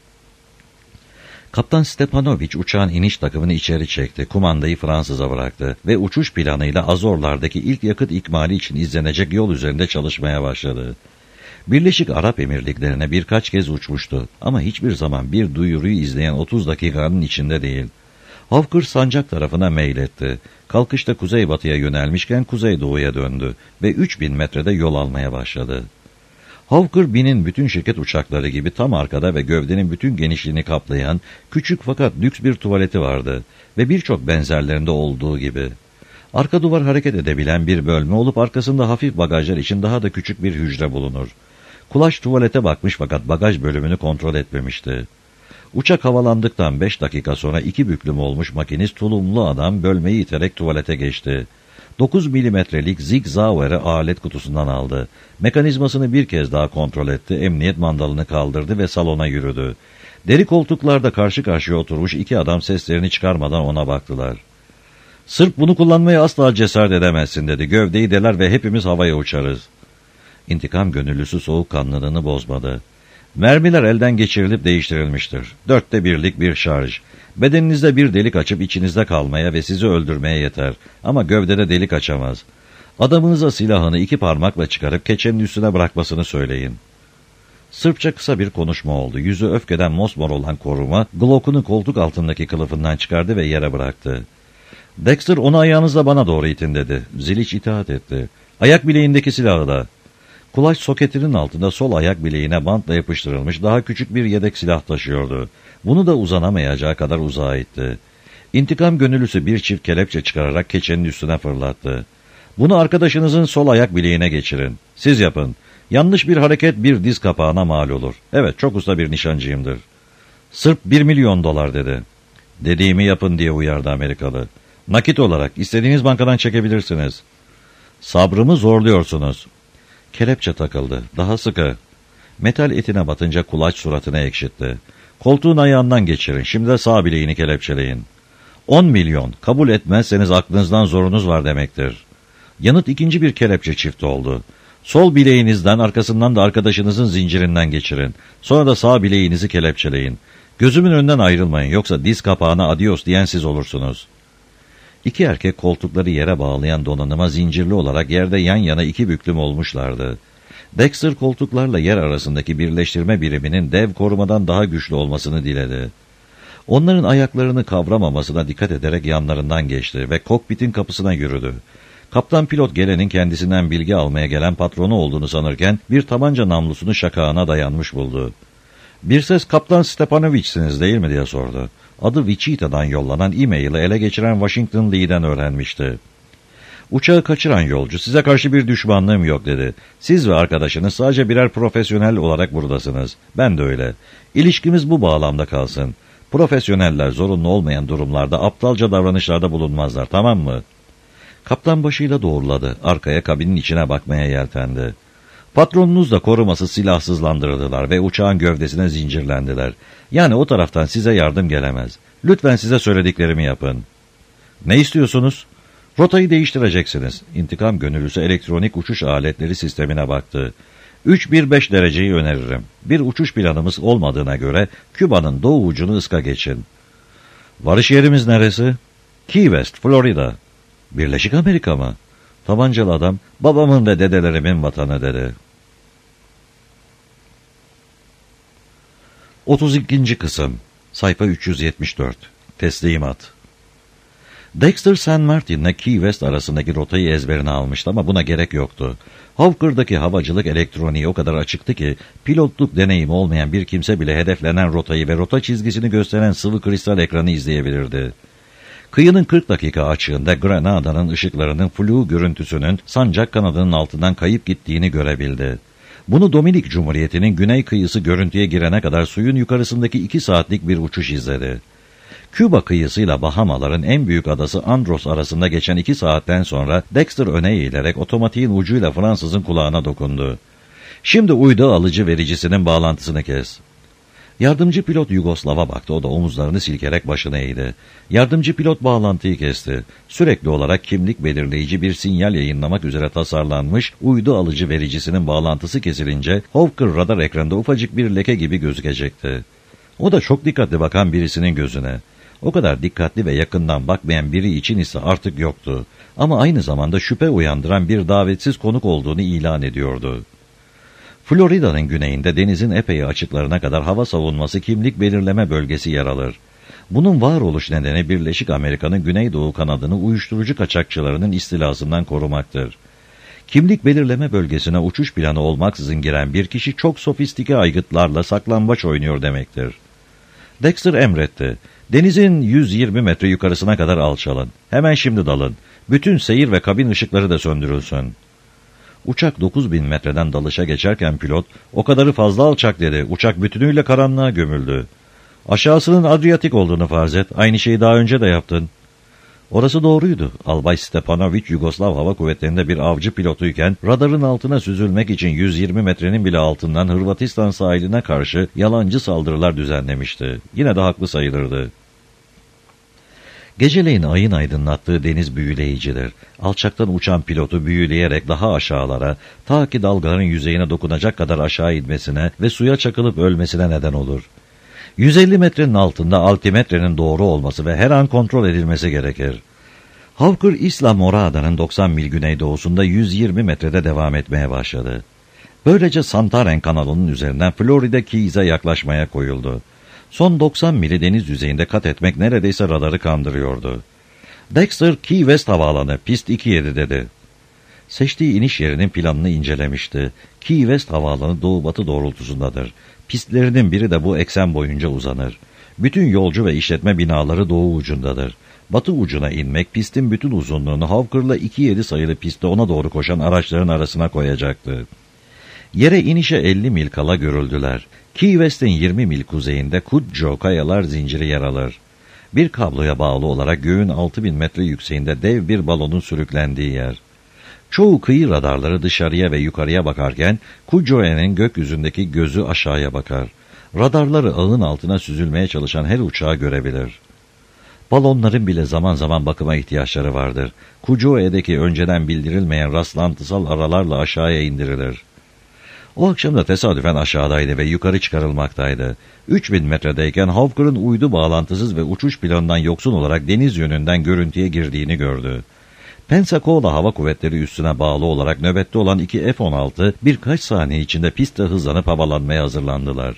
Kaptan Stepanovic uçağın iniş takımını içeri çekti, kumandayı Fransız'a bıraktı ve uçuş planıyla Azorlardaki ilk yakıt ikmali için izlenecek yol üzerinde çalışmaya başladı. Birleşik Arap Emirlikleri'ne birkaç kez uçmuştu ama hiçbir zaman bir duyuruyu izleyen otuz dakikanın içinde değil. Hawker sancak tarafına meyletti. Kalkışta kuzeybatıya yönelmişken kuzeydoğuya döndü ve üç bin metrede yol almaya başladı. Hawker B'nin bütün şirket uçakları gibi tam arkada ve gövdenin bütün genişliğini kaplayan küçük fakat lüks bir tuvaleti vardı ve birçok benzerlerinde olduğu gibi. Arka duvar hareket edebilen bir bölme olup arkasında hafif bagajlar için daha da küçük bir hücre bulunur. Kulaç tuvalete bakmış fakat bagaj bölümünü kontrol etmemişti. Uçak havalandıktan beş dakika sonra iki büklüm olmuş makinist tulumlu adam bölmeyi iterek tuvalete geçti. dokuz milimetrelik Zig Sauer'ı alet kutusundan aldı. Mekanizmasını bir kez daha kontrol etti, emniyet mandalını kaldırdı ve salona yürüdü. Deri koltuklarda karşı karşıya oturmuş iki adam seslerini çıkarmadan ona baktılar. "Sırp bunu kullanmaya asla cesaret edemezsin," dedi. "Gövdeyi deler ve hepimiz havaya uçarız." İntikam gönüllüsü soğukkanlılığını bozmadı. "Mermiler elden geçirilip değiştirilmiştir. Dörtte birlik bir şarj. Bedeninizde bir delik açıp içinizde kalmaya ve sizi öldürmeye yeter. Ama gövdede delik açamaz. Adamınıza silahını iki parmakla çıkarıp keçenin üstüne bırakmasını söyleyin." Sırpça kısa bir konuşma oldu. Yüzü öfkeden mosmor olan koruma, Glock'unu koltuk altındaki kılıfından çıkardı ve yere bıraktı. "Dexter, onu ayağınızla bana doğru itin," dedi. Ziliç itaat etti. "Ayak bileğindeki silahı da." Kulaç soketinin altında sol ayak bileğine bantla yapıştırılmış daha küçük bir yedek silah taşıyordu. Bunu da uzanamayacağı kadar uzağa itti. İntikam gönüllüsü bir çift kelepçe çıkararak keçenin üstüne fırlattı. "Bunu arkadaşınızın sol ayak bileğine geçirin. Siz yapın. Yanlış bir hareket bir diz kapağına mal olur. Evet, çok usta bir nişancıyımdır." "Sırp bir milyon dolar," dedi. "Dediğimi yapın," diye uyardı Amerikalı. "Nakit olarak istediğiniz bankadan çekebilirsiniz." "Sabrımı zorluyorsunuz." Kelepçe takıldı. Daha sıkı. Metal etine batınca kulaç suratına ekşitti. "Koltuğun ayağından geçirin. Şimdi de sağ bileğini kelepçeleyin." On milyon. Kabul etmezseniz aklınızdan zorunuz var demektir." Yanıt ikinci bir kelepçe çifti oldu. "Sol bileğinizden, arkasından da arkadaşınızın zincirinden geçirin. Sonra da sağ bileğinizi kelepçeleyin. Gözümün önünden ayrılmayın, yoksa diz kapağına adios diyen siz olursunuz." İki erkek koltukları yere bağlayan donanıma zincirli olarak yerde yan yana iki büklüm olmuşlardı. Dexter koltuklarla yer arasındaki birleştirme biriminin dev korumadan daha güçlü olmasını diledi. Onların ayaklarını kavramamasına dikkat ederek yanlarından geçti ve kokpitin kapısına yürüdü. Kaptan pilot gelenin kendisinden bilgi almaya gelen patronu olduğunu sanırken bir tabanca namlusunu şakağına dayanmış buldu. "Bir ses Kaptan Stepanovic'siniz değil mi?" diye sordu. Adı Wichita'dan yollanan e-mail'i ele geçiren Washington Lee'den öğrenmişti. Uçağı kaçıran yolcu, size karşı bir düşmanlığım yok dedi. Siz ve arkadaşınız sadece birer profesyonel olarak buradasınız. Ben de öyle. İlişkimiz bu bağlamda kalsın. Profesyoneller zorunlu olmayan durumlarda aptalca davranışlarda bulunmazlar, tamam mı? Kaptan başıyla doğruladı. Arkaya kabinin içine bakmaya yeltendi. Patronunuz da koruması silahsızlandırıldılar ve uçağın gövdesine zincirlendiler. Yani o taraftan size yardım gelemez. Lütfen size söylediklerimi yapın. Ne istiyorsunuz? Rotayı değiştireceksiniz. İntikam gönüllüsü elektronik uçuş aletleri sistemine baktı. üç bir beş dereceyi öneririm. Bir uçuş planımız olmadığına göre Küba'nın doğu ucunu ıska geçin. Varış yerimiz neresi? Key West, Florida. Birleşik Amerika mı? Tabancalı adam, babamın ve dedelerimin vatanı dedi. otuz ikinci kısım. Sayfa üç yüz yetmiş dört. Teslimat. Dexter San Martin'le Key West arasındaki rotayı ezberine almıştı ama buna gerek yoktu. Hawker'daki havacılık elektroniği o kadar açıktı ki, pilotluk deneyimi olmayan bir kimse bile hedeflenen rotayı ve rota çizgisini gösteren sıvı kristal ekranı izleyebilirdi. Kıyının kırk dakika açığında Granada'nın ışıklarının flu görüntüsünün sancak kanadının altından kayıp gittiğini görebildi. Bunu Dominik Cumhuriyeti'nin güney kıyısı görüntüye girene kadar suyun yukarısındaki iki saatlik bir uçuş izledi. Küba kıyısıyla Bahamaların en büyük adası Andros arasında geçen iki saatten sonra Dexter öne eğilerek otomatiğin ucuyla Fransızın kulağına dokundu. Şimdi uydu alıcı vericisinin bağlantısını kes. Yardımcı pilot Yugoslav'a baktı, o da omuzlarını silkerek başını eğdi. Yardımcı pilot bağlantıyı kesti. Sürekli olarak kimlik belirleyici bir sinyal yayınlamak üzere tasarlanmış uydu alıcı vericisinin bağlantısı kesilince Hawker radar ekranında ufacık bir leke gibi gözükecekti. O da çok dikkatli bakan birisinin gözüne. O kadar dikkatli ve yakından bakmayan biri için ise artık yoktu. Ama aynı zamanda şüphe uyandıran bir davetsiz konuk olduğunu ilan ediyordu. Florida'nın güneyinde denizin epey açıklarına kadar hava savunması kimlik belirleme bölgesi yer alır. Bunun varoluş nedeni Birleşik Amerika'nın güneydoğu kanadını uyuşturucu kaçakçılarının istilasından korumaktır. Kimlik belirleme bölgesine uçuş planı olmaksızın giren bir kişi çok sofistike aygıtlarla saklambaç oynuyor demektir. Dexter emretti. Denizin yüz yirmi metre yukarısına kadar alçalın. Hemen şimdi dalın. Bütün seyir ve kabin ışıkları da söndürülsün. Uçak dokuz bin metreden dalışa geçerken pilot, o kadarı fazla alçak dedi. Uçak bütünüyle karanlığa gömüldü. Aşağısının Adriyatik olduğunu farz et. Aynı şeyi daha önce de yaptın. Orası doğruydu. Albay Stepanovic, Yugoslav Hava Kuvvetleri'nde bir avcı pilotuyken, radarın altına süzülmek için yüz yirmi metrenin bile altından Hırvatistan sahiline karşı yalancı saldırılar düzenlemişti. Yine de haklı sayılırdı. Geceleyin ayın aydınlattığı deniz büyüleyicidir. Alçaktan uçan pilotu büyüleyerek daha aşağılara, ta ki dalgaların yüzeyine dokunacak kadar aşağı inmesine ve suya çakılıp ölmesine neden olur. yüz elli metrenin altında altimetrenin doğru olması ve her an kontrol edilmesi gerekir. Hawker Isla Morada'nın doksan mil güneydoğusunda yüz yirmi metrede devam etmeye başladı. Böylece Santarem kanalının üzerinden Florida Keys'e yaklaşmaya koyuldu. Son doksan mili deniz yüzeyinde kat etmek neredeyse radarı kandırıyordu. Dexter, Key West havaalanı, pist iki yedi dedi. Seçtiği iniş yerinin planını incelemişti. Key West havaalanı doğu-batı doğrultusundadır. Pistlerinin biri de bu eksen boyunca uzanır. Bütün yolcu ve işletme binaları doğu ucundadır. Batı ucuna inmek pistin bütün uzunluğunu Hawker'la iki yedi sayılı pistte ona doğru koşan araçların arasına koyacaktı. Yere inişe elli mil kala görüldüler. Key West'in yirmi mil kuzeyinde Kudjo kayalar zinciri yer alır. Bir kabloya bağlı olarak göğün altı bin metre yükseğinde dev bir balonun sürüklendiği yer. Çoğu kıyı radarları dışarıya ve yukarıya bakarken Kudjo'nun gökyüzündeki gözü aşağıya bakar. Radarları ağın altına süzülmeye çalışan her uçağı görebilir. Balonların bile zaman zaman bakıma ihtiyaçları vardır. Kudjo'daki önceden bildirilmeyen rastlantısal aralarla aşağıya indirilir. O akşam da tesadüfen aşağıdaydı ve yukarı çıkarılmaktaydı. üç bin metredeyken Hawker'ın uydu bağlantısız ve uçuş planından yoksun olarak deniz yönünden görüntüye girdiğini gördü. Pensacola Hava Kuvvetleri üssüne bağlı olarak nöbette olan iki F on altı birkaç saniye içinde pistte hızlanıp havalanmaya hazırlandılar.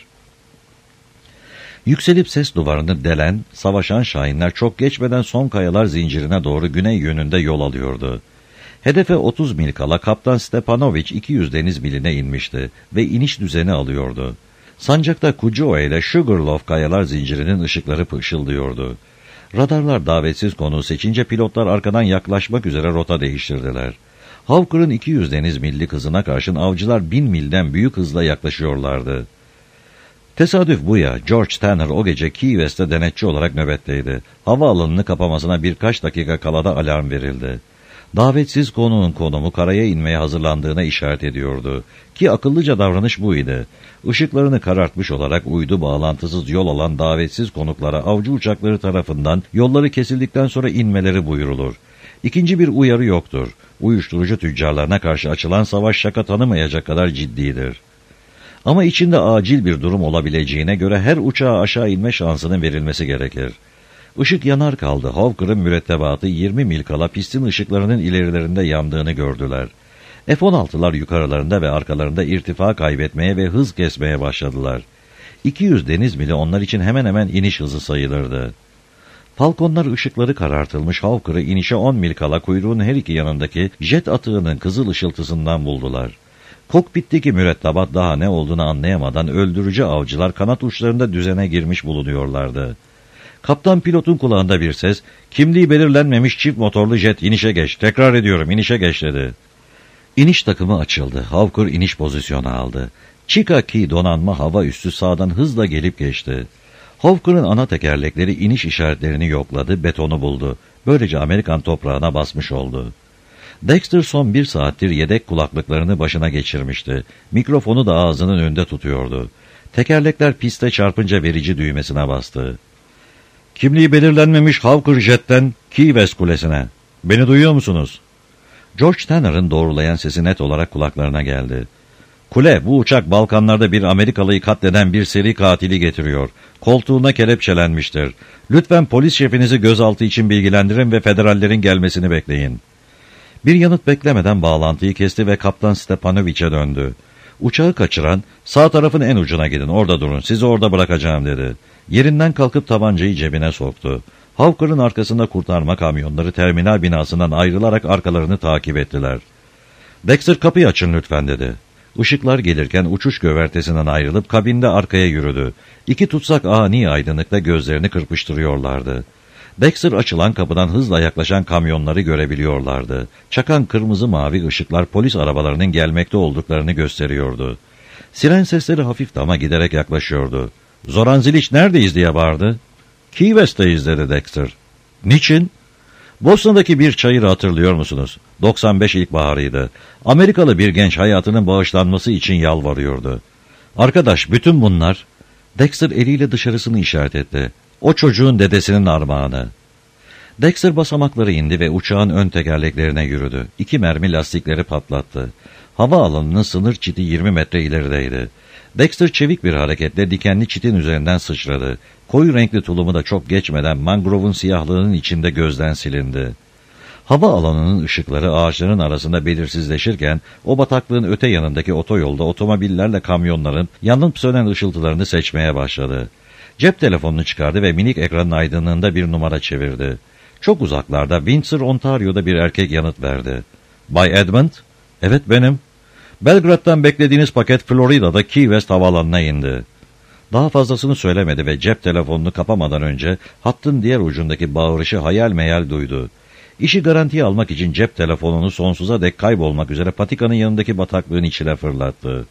Yükselip ses duvarını delen, savaşan şahinler çok geçmeden son kayalar zincirine doğru güney yönünde yol alıyordu. Hedefe otuz mil kala Kaptan Stepanovic iki yüz deniz miline inmişti ve iniş düzeni alıyordu. Sancakta Kudjoe ile Sugarloaf kayalar zincirinin ışıkları pışıldıyordu. Radarlar davetsiz konu seçince pilotlar arkadan yaklaşmak üzere rota değiştirdiler. Hawker'ın iki yüz deniz milli hızına karşın avcılar bin milden büyük hızla yaklaşıyorlardı. Tesadüf bu ya, George Tanner o gece Key West'te denetçi olarak nöbetteydi. Havaalanını kapamasına birkaç dakika kala da alarm verildi. Davetsiz konuğun konumu karaya inmeye hazırlandığına işaret ediyordu. Ki akıllıca davranış buydu. Işıklarını karartmış olarak uydu bağlantısız yol alan davetsiz konuklara avcı uçakları tarafından yolları kesildikten sonra inmeleri buyurulur. İkinci bir uyarı yoktur. Uyuşturucu tüccarlarına karşı açılan savaş şaka tanımayacak kadar ciddidir. Ama içinde acil bir durum olabileceğine göre her uçağa aşağı inme şansının verilmesi gerekir. Işık yanar kaldı. Hawker'ın mürettebatı yirmi mil kala pistin ışıklarının ilerilerinde yandığını gördüler. F on altılar yukarılarında ve arkalarında irtifa kaybetmeye ve hız kesmeye başladılar. iki yüz deniz mili onlar için hemen hemen iniş hızı sayılırdı. Falconlar ışıkları karartılmış Hawker'ı inişe on mil kala kuyruğun her iki yanındaki jet atığının kızıl ışıltısından buldular. Kokpitteki mürettebat daha ne olduğunu anlayamadan öldürücü avcılar kanat uçlarında düzene girmiş bulunuyorlardı. Kaptan pilotun kulağında bir ses, kimliği belirlenmemiş çift motorlu jet inişe geç, tekrar ediyorum inişe geç dedi. İniş takımı açıldı, Hawker iniş pozisyonu aldı. Chica-Key donanma hava üssü sağdan hızla gelip geçti. Hawker'ın ana tekerlekleri iniş işaretlerini yokladı, betonu buldu. Böylece Amerikan toprağına basmış oldu. Dexter son bir saattir yedek kulaklıklarını başına geçirmişti. Mikrofonu da ağzının önünde tutuyordu. Tekerlekler piste çarpınca verici düğmesine bastı. Kimliği belirlenmemiş Hawker jetten Key West kulesine. Beni duyuyor musunuz? George Tanner'ın doğrulayan sesi net olarak kulaklarına geldi. Kule, bu uçak Balkanlarda bir Amerikalıyı katleden bir seri katili getiriyor. Koltuğuna kelepçelenmiştir. Lütfen polis şefinizi gözaltı için bilgilendirin ve federallerin gelmesini bekleyin. Bir yanıt beklemeden bağlantıyı kesti ve Kaptan Stepanovich'e döndü. Uçağı kaçıran, sağ tarafın en ucuna gidin, orada durun, sizi orada bırakacağım dedi. Yerinden kalkıp tabancayı cebine soktu. Hawker'ın arkasında kurtarma kamyonları terminal binasından ayrılarak arkalarını takip ettiler. Dexter, kapıyı açın lütfen dedi. Işıklar gelirken uçuş güvertesinden ayrılıp kabinde arkaya yürüdü. İki tutsak ani aydınlıkta gözlerini kırpıştırıyorlardı. Dexter açılan kapıdan hızla yaklaşan kamyonları görebiliyorlardı. Çakan kırmızı mavi ışıklar polis arabalarının gelmekte olduklarını gösteriyordu. Siren sesleri hafif dama giderek yaklaşıyordu. Zoran Ziliç neredeyiz diye bağırdı. Key West'teyiz dedi Dexter. Niçin? Boston'daki bir çayırı hatırlıyor musunuz? doksan beş ilkbaharıydı. Amerikalı bir genç hayatının bağışlanması için yalvarıyordu. Arkadaş, bütün bunlar... Dexter eliyle dışarısını işaret etti. O çocuğun dedesinin armağanı. Dexter basamakları indi ve uçağın ön tekerleklerine yürüdü. İki mermi lastikleri patlattı. Havaalanının sınır çiti yirmi metre ilerideydi. Dexter çevik bir hareketle dikenli çitin üzerinden sıçradı. Koyu renkli tulumu da çok geçmeden mangrovun siyahlığının içinde gözden silindi. Havaalanının ışıkları ağaçların arasında belirsizleşirken o bataklığın öte yanındaki otoyolda otomobillerle kamyonların yanıp sönen ışıltılarını seçmeye başladı. Cep telefonunu çıkardı ve minik ekranın aydınlığında bir numara çevirdi. Çok uzaklarda Windsor, Ontario'da bir erkek yanıt verdi. Bay Edmund? Evet benim. Belgrad'dan beklediğiniz paket Florida'da Key West havaalanına indi. Daha fazlasını söylemedi ve cep telefonunu kapamadan önce hattın diğer ucundaki bağırışı hayal meyal duydu. İşi garantiye almak için cep telefonunu sonsuza dek kaybolmak üzere patikanın yanındaki bataklığın içine fırlattı.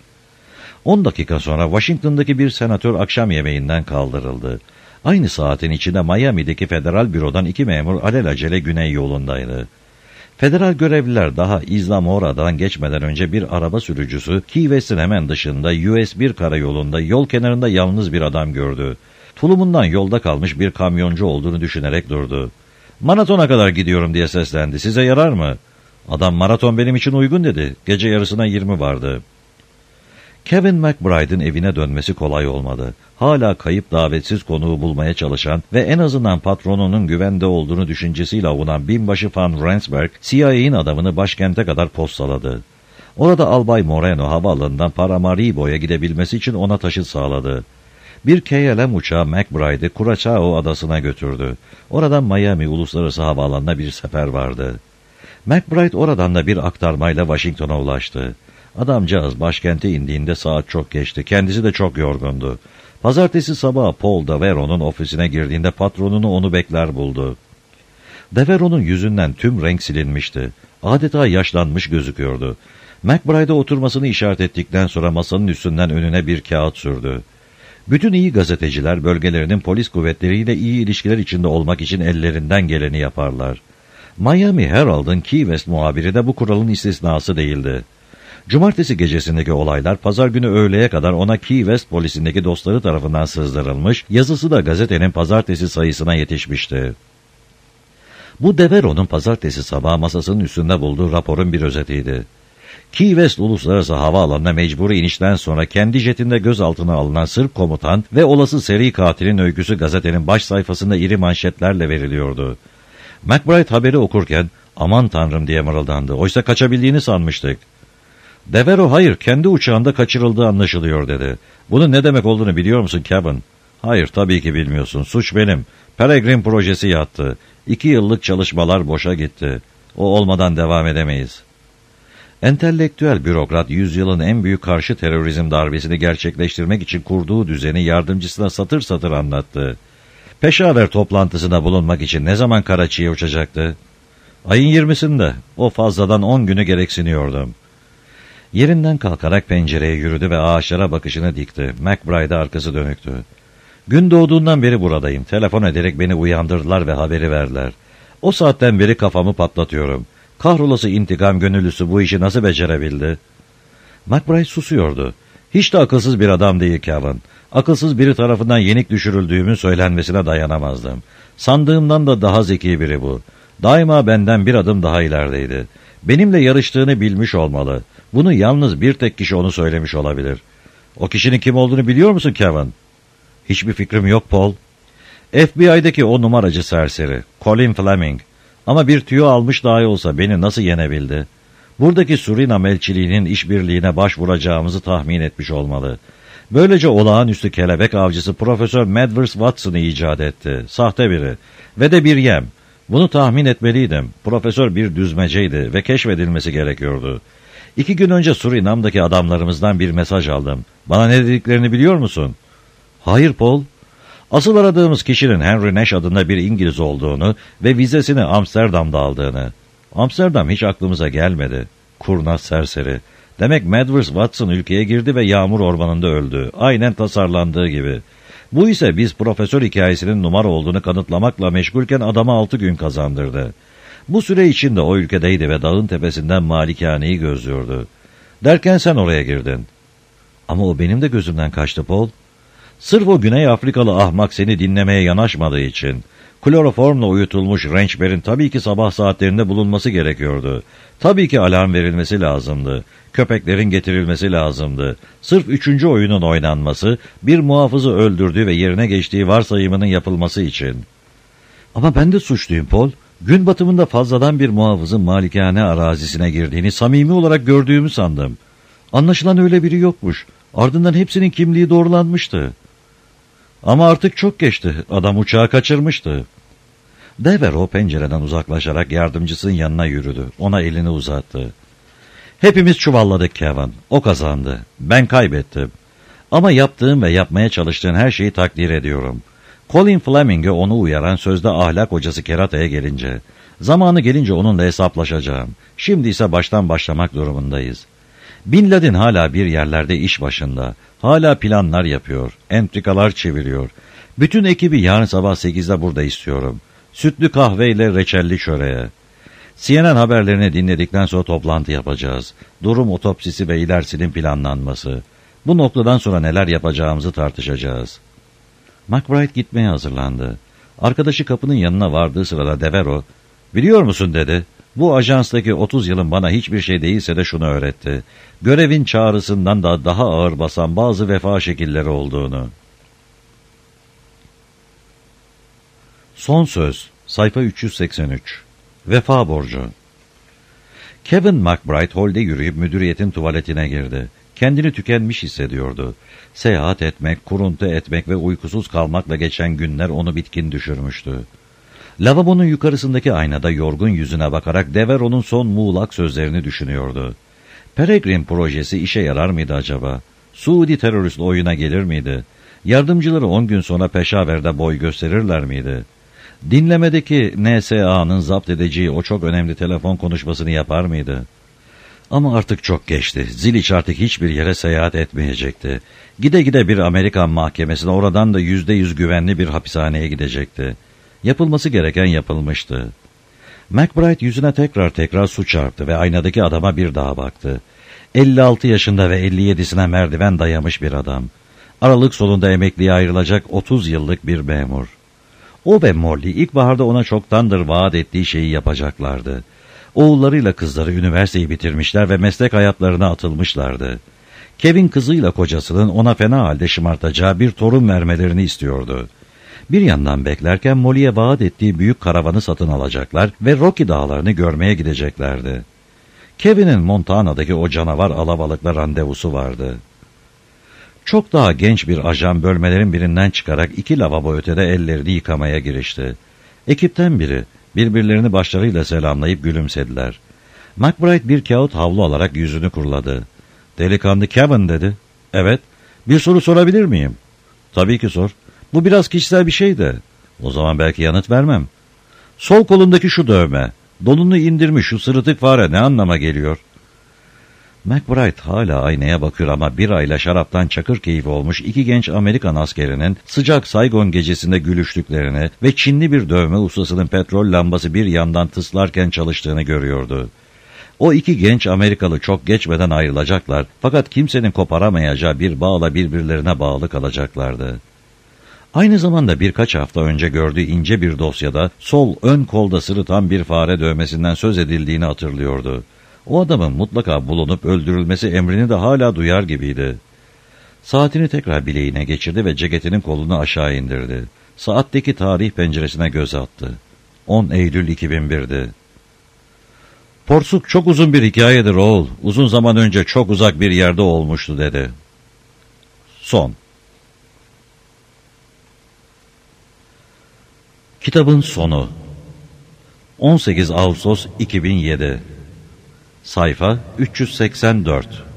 On dakika sonra Washington'daki bir senatör akşam yemeğinden kaldırıldı. Aynı saatin içinde Miami'deki federal bürodan iki memur alelacele güney yolundaydı. Federal görevliler daha Isla Mora'dan geçmeden önce bir araba sürücüsü Key West'in hemen dışında U S bir karayolunda yol kenarında yalnız bir adam gördü. Tulumundan yolda kalmış bir kamyoncu olduğunu düşünerek durdu. Maratona kadar gidiyorum diye seslendi. Size yarar mı? Adam maraton benim için uygun dedi. Gece yarısına yirmi vardı. Kevin McBride'ın evine dönmesi kolay olmadı. Hala kayıp davetsiz konuğu bulmaya çalışan ve en azından patronunun güvende olduğunu düşüncesiyle avunan binbaşı Van Rensberg, C I A'nin adamını başkente kadar postaladı. Orada Albay Moreno havaalanından Paramaribo'ya gidebilmesi için ona taşıt sağladı. Bir K L M uçağı McBride'ı Curaçao adasına götürdü. Oradan Miami Uluslararası Havaalanı'na bir sefer vardı. McBride oradan da bir aktarmayla Washington'a ulaştı. Adamcağız başkente indiğinde saat çok geçti. Kendisi de çok yorgundu. Pazartesi sabahı Paul Davero'nun ofisine girdiğinde patronunu onu bekler buldu. Davero'nun yüzünden tüm renk silinmişti. Adeta yaşlanmış gözüküyordu. McBride'a oturmasını işaret ettikten sonra masanın üstünden önüne bir kağıt sürdü. Bütün iyi gazeteciler bölgelerinin polis kuvvetleriyle iyi ilişkiler içinde olmak için ellerinden geleni yaparlar. Miami Herald'ın Key West muhabiri de bu kuralın istisnası değildi. Cumartesi gecesindeki olaylar pazar günü öğleye kadar ona Key West polisindeki dostları tarafından sızdırılmış, yazısı da gazetenin pazartesi sayısına yetişmişti. Bu Davero'nun pazartesi sabahı masasının üstünde bulduğu raporun bir özetiydi. Key West Uluslararası Havaalanı'na mecburi inişten sonra kendi jetinde gözaltına alınan Sırp komutan ve olası seri katilin öyküsü gazetenin baş sayfasında iri manşetlerle veriliyordu. McBride haberi okurken aman tanrım diye mırıldandı. Oysa kaçabildiğini sanmıştık. Davero hayır kendi uçağında kaçırıldığı anlaşılıyor dedi. Bunun ne demek olduğunu biliyor musun Kevin? Hayır tabii ki bilmiyorsun. Suç benim. Peregrine projesi yattı. İki yıllık çalışmalar boşa gitti. O olmadan devam edemeyiz. Entelektüel bürokrat yüzyılın en büyük karşı terörizm darbesini gerçekleştirmek için kurduğu düzeni yardımcısına satır satır anlattı. Peşaver toplantısına bulunmak için ne zaman Karaçi'ye uçacaktı? Ayın yirmisinde. O fazladan on günü gereksiniyordum. Yerinden kalkarak pencereye yürüdü ve ağaçlara bakışını dikti. McBride'a arkası dönüktü. Gün doğduğundan beri buradayım. Telefon ederek beni uyandırdılar ve haberi verdiler. O saatten beri kafamı patlatıyorum. Kahrolası intikam gönüllüsü bu işi nasıl becerebildi? McBride susuyordu. Hiç de akılsız bir adam değil Kevin. Akılsız biri tarafından yenik düşürüldüğümün söylenmesine dayanamazdım. Sandığımdan da daha zeki biri bu. Daima benden bir adım daha ilerideydi. Benimle yarıştığını bilmiş olmalı. Bunu yalnız bir tek kişi onu söylemiş olabilir. O kişinin kim olduğunu biliyor musun Kevin? Hiçbir fikrim yok Paul. F B I'deki o numaracı serseri, Colin Fleming. Ama bir tüyo almış dahi olsa beni nasıl yenebildi? Buradaki Surinam elçiliğinin işbirliğine başvuracağımızı tahmin etmiş olmalı. Böylece olağanüstü kelebek avcısı Profesör Medvers Watson'ı icat etti. Sahte biri. Ve de bir yem. Bunu tahmin etmeliydim. Profesör bir düzmeceydi ve keşfedilmesi gerekiyordu. İki gün önce Surinam'daki adamlarımızdan bir mesaj aldım. Bana ne dediklerini biliyor musun? Hayır Paul. Asıl aradığımız kişinin Henry Nash adında bir İngiliz olduğunu ve vizesini Amsterdam'da aldığını. Amsterdam hiç aklımıza gelmedi. Kurnaz serseri. Demek Medvers Watson ülkeye girdi ve yağmur ormanında öldü. Aynen tasarlandığı gibi. Bu ise biz profesör hikayesinin numara olduğunu kanıtlamakla meşgulken adama altı gün kazandırdı. Bu süre içinde o ülkedeydi ve dağın tepesinden malikaneyi gözlüyordu. Derken sen oraya girdin. Ama o benim de gözümden kaçtı Paul. Sırf o Güney Afrikalı ahmak seni dinlemeye yanaşmadığı için. Kloroformla uyutulmuş rençberin tabii ki sabah saatlerinde bulunması gerekiyordu. Tabii ki alarm verilmesi lazımdı. Köpeklerin getirilmesi lazımdı. Sırf üçüncü oyunun oynanması, bir muhafızı öldürdüğü ve yerine geçtiği varsayımının yapılması için. Ama ben de suçluyum Paul. Gün batımında fazladan bir muhafızın malikane arazisine girdiğini samimi olarak gördüğümü sandım. Anlaşılan öyle biri yokmuş. Ardından hepsinin kimliği doğrulanmıştı. Ama artık çok geçti. Adam uçağı kaçırmıştı. Davero pencereden uzaklaşarak yardımcısının yanına yürüdü. Ona elini uzattı. Hepimiz çuvalladık Kevin. O kazandı. Ben kaybettim. Ama yaptığım ve yapmaya çalıştığın her şeyi takdir ediyorum. Colin Fleming'e onu uyaran sözde ahlak hocası kerataya gelince, zamanı gelince onunla hesaplaşacağım. Şimdi ise baştan başlamak durumundayız. Bin Laden hala bir yerlerde iş başında. Hala planlar yapıyor. Entrikalar çeviriyor. Bütün ekibi yarın sabah sekizde burada istiyorum. Sütlü kahveyle reçelli çöreğe. C N N haberlerini dinledikten sonra toplantı yapacağız. Durum otopsisi ve ilerisinin planlanması. Bu noktadan sonra neler yapacağımızı tartışacağız. McBride gitmeye hazırlandı. Arkadaşı kapının yanına vardığı sırada Davero, "Biliyor musun?" dedi. "Bu ajanstaki otuz yılın bana hiçbir şey değilse de şunu öğretti. Görevin çağrısından da daha ağır basan bazı vefa şekilleri olduğunu." Son söz, sayfa üç yüz seksen üç. Vefa borcu. Kevin McBride holde yürüyüp müdüriyetin tuvaletine girdi. Kendini tükenmiş hissediyordu. Seyahat etmek, kuruntu etmek ve uykusuz kalmakla geçen günler onu bitkin düşürmüştü. Lavabonun yukarısındaki aynada yorgun yüzüne bakarak Davero'nun son muğlak sözlerini düşünüyordu. Peregrine projesi işe yarar mıydı acaba? Suudi terörist oyuna gelir miydi? Yardımcıları on gün sonra Peşaver'de boy gösterirler miydi? Dinlemedeki N S A'nın zapt edeceği o çok önemli telefon konuşmasını yapar mıydı? Ama artık çok geçti. Ziliç artık hiçbir yere seyahat etmeyecekti. Gide gide bir Amerikan mahkemesine, oradan da yüzde yüz güvenli bir hapishaneye gidecekti. Yapılması gereken yapılmıştı. McBride yüzüne tekrar tekrar su çarptı ve aynadaki adama bir daha baktı. elli altı yaşında ve elli yedisine merdiven dayamış bir adam. Aralık sonunda emekliye ayrılacak otuz yıllık bir memur. O ve Molly ilkbaharda ona çoktandır vaat ettiği şeyi yapacaklardı. Oğullarıyla kızları üniversiteyi bitirmişler ve meslek hayatlarına atılmışlardı. Kevin kızıyla kocasının ona fena halde şımartacağı bir torun vermelerini istiyordu. Bir yandan beklerken Molly'e vaat ettiği büyük karavanı satın alacaklar ve Rocky dağlarını görmeye gideceklerdi. Kevin'in Montana'daki o canavar alabalıkla randevusu vardı. Çok daha genç bir ajan bölmelerin birinden çıkarak iki lavabo ötede ellerini yıkamaya girişti. Ekipten biri, birbirlerini başlarıyla selamlayıp gülümsediler. McBride bir kağıt havlu alarak yüzünü kuruladı. "Delikanlı Kevin," dedi. "Evet, bir soru sorabilir miyim?" "Tabii ki sor. Bu biraz kişisel bir şey de." "O zaman belki yanıt vermem." "Sol kolundaki şu dövme, donunu indirmiş şu sırıtık fare ne anlama geliyor?" McBride hala aynaya bakıyor ama birayla şaraptan çakır keyfi olmuş iki genç Amerikan askerinin sıcak Saigon gecesinde gülüştüklerini ve Çinli bir dövme ustasının petrol lambası bir yandan tıslarken çalıştığını görüyordu. O iki genç Amerikalı çok geçmeden ayrılacaklar, fakat kimsenin koparamayacağı bir bağla birbirlerine bağlı kalacaklardı. Aynı zamanda birkaç hafta önce gördüğü ince bir dosyada sol ön kolda sırıtan bir fare dövmesinden söz edildiğini hatırlıyordu. O adamın mutlaka bulunup öldürülmesi emrini de hala duyar gibiydi. Saatini tekrar bileğine geçirdi ve ceketinin kolunu aşağı indirdi. Saatteki tarih penceresine göz attı. on Eylül iki bin bir'di. "Porsuk çok uzun bir hikayedir oğul. Uzun zaman önce çok uzak bir yerde olmuştu," dedi. Son. Kitabın sonu. on sekiz Ağustos iki bin yedi. Sayfa üç yüz seksen dört.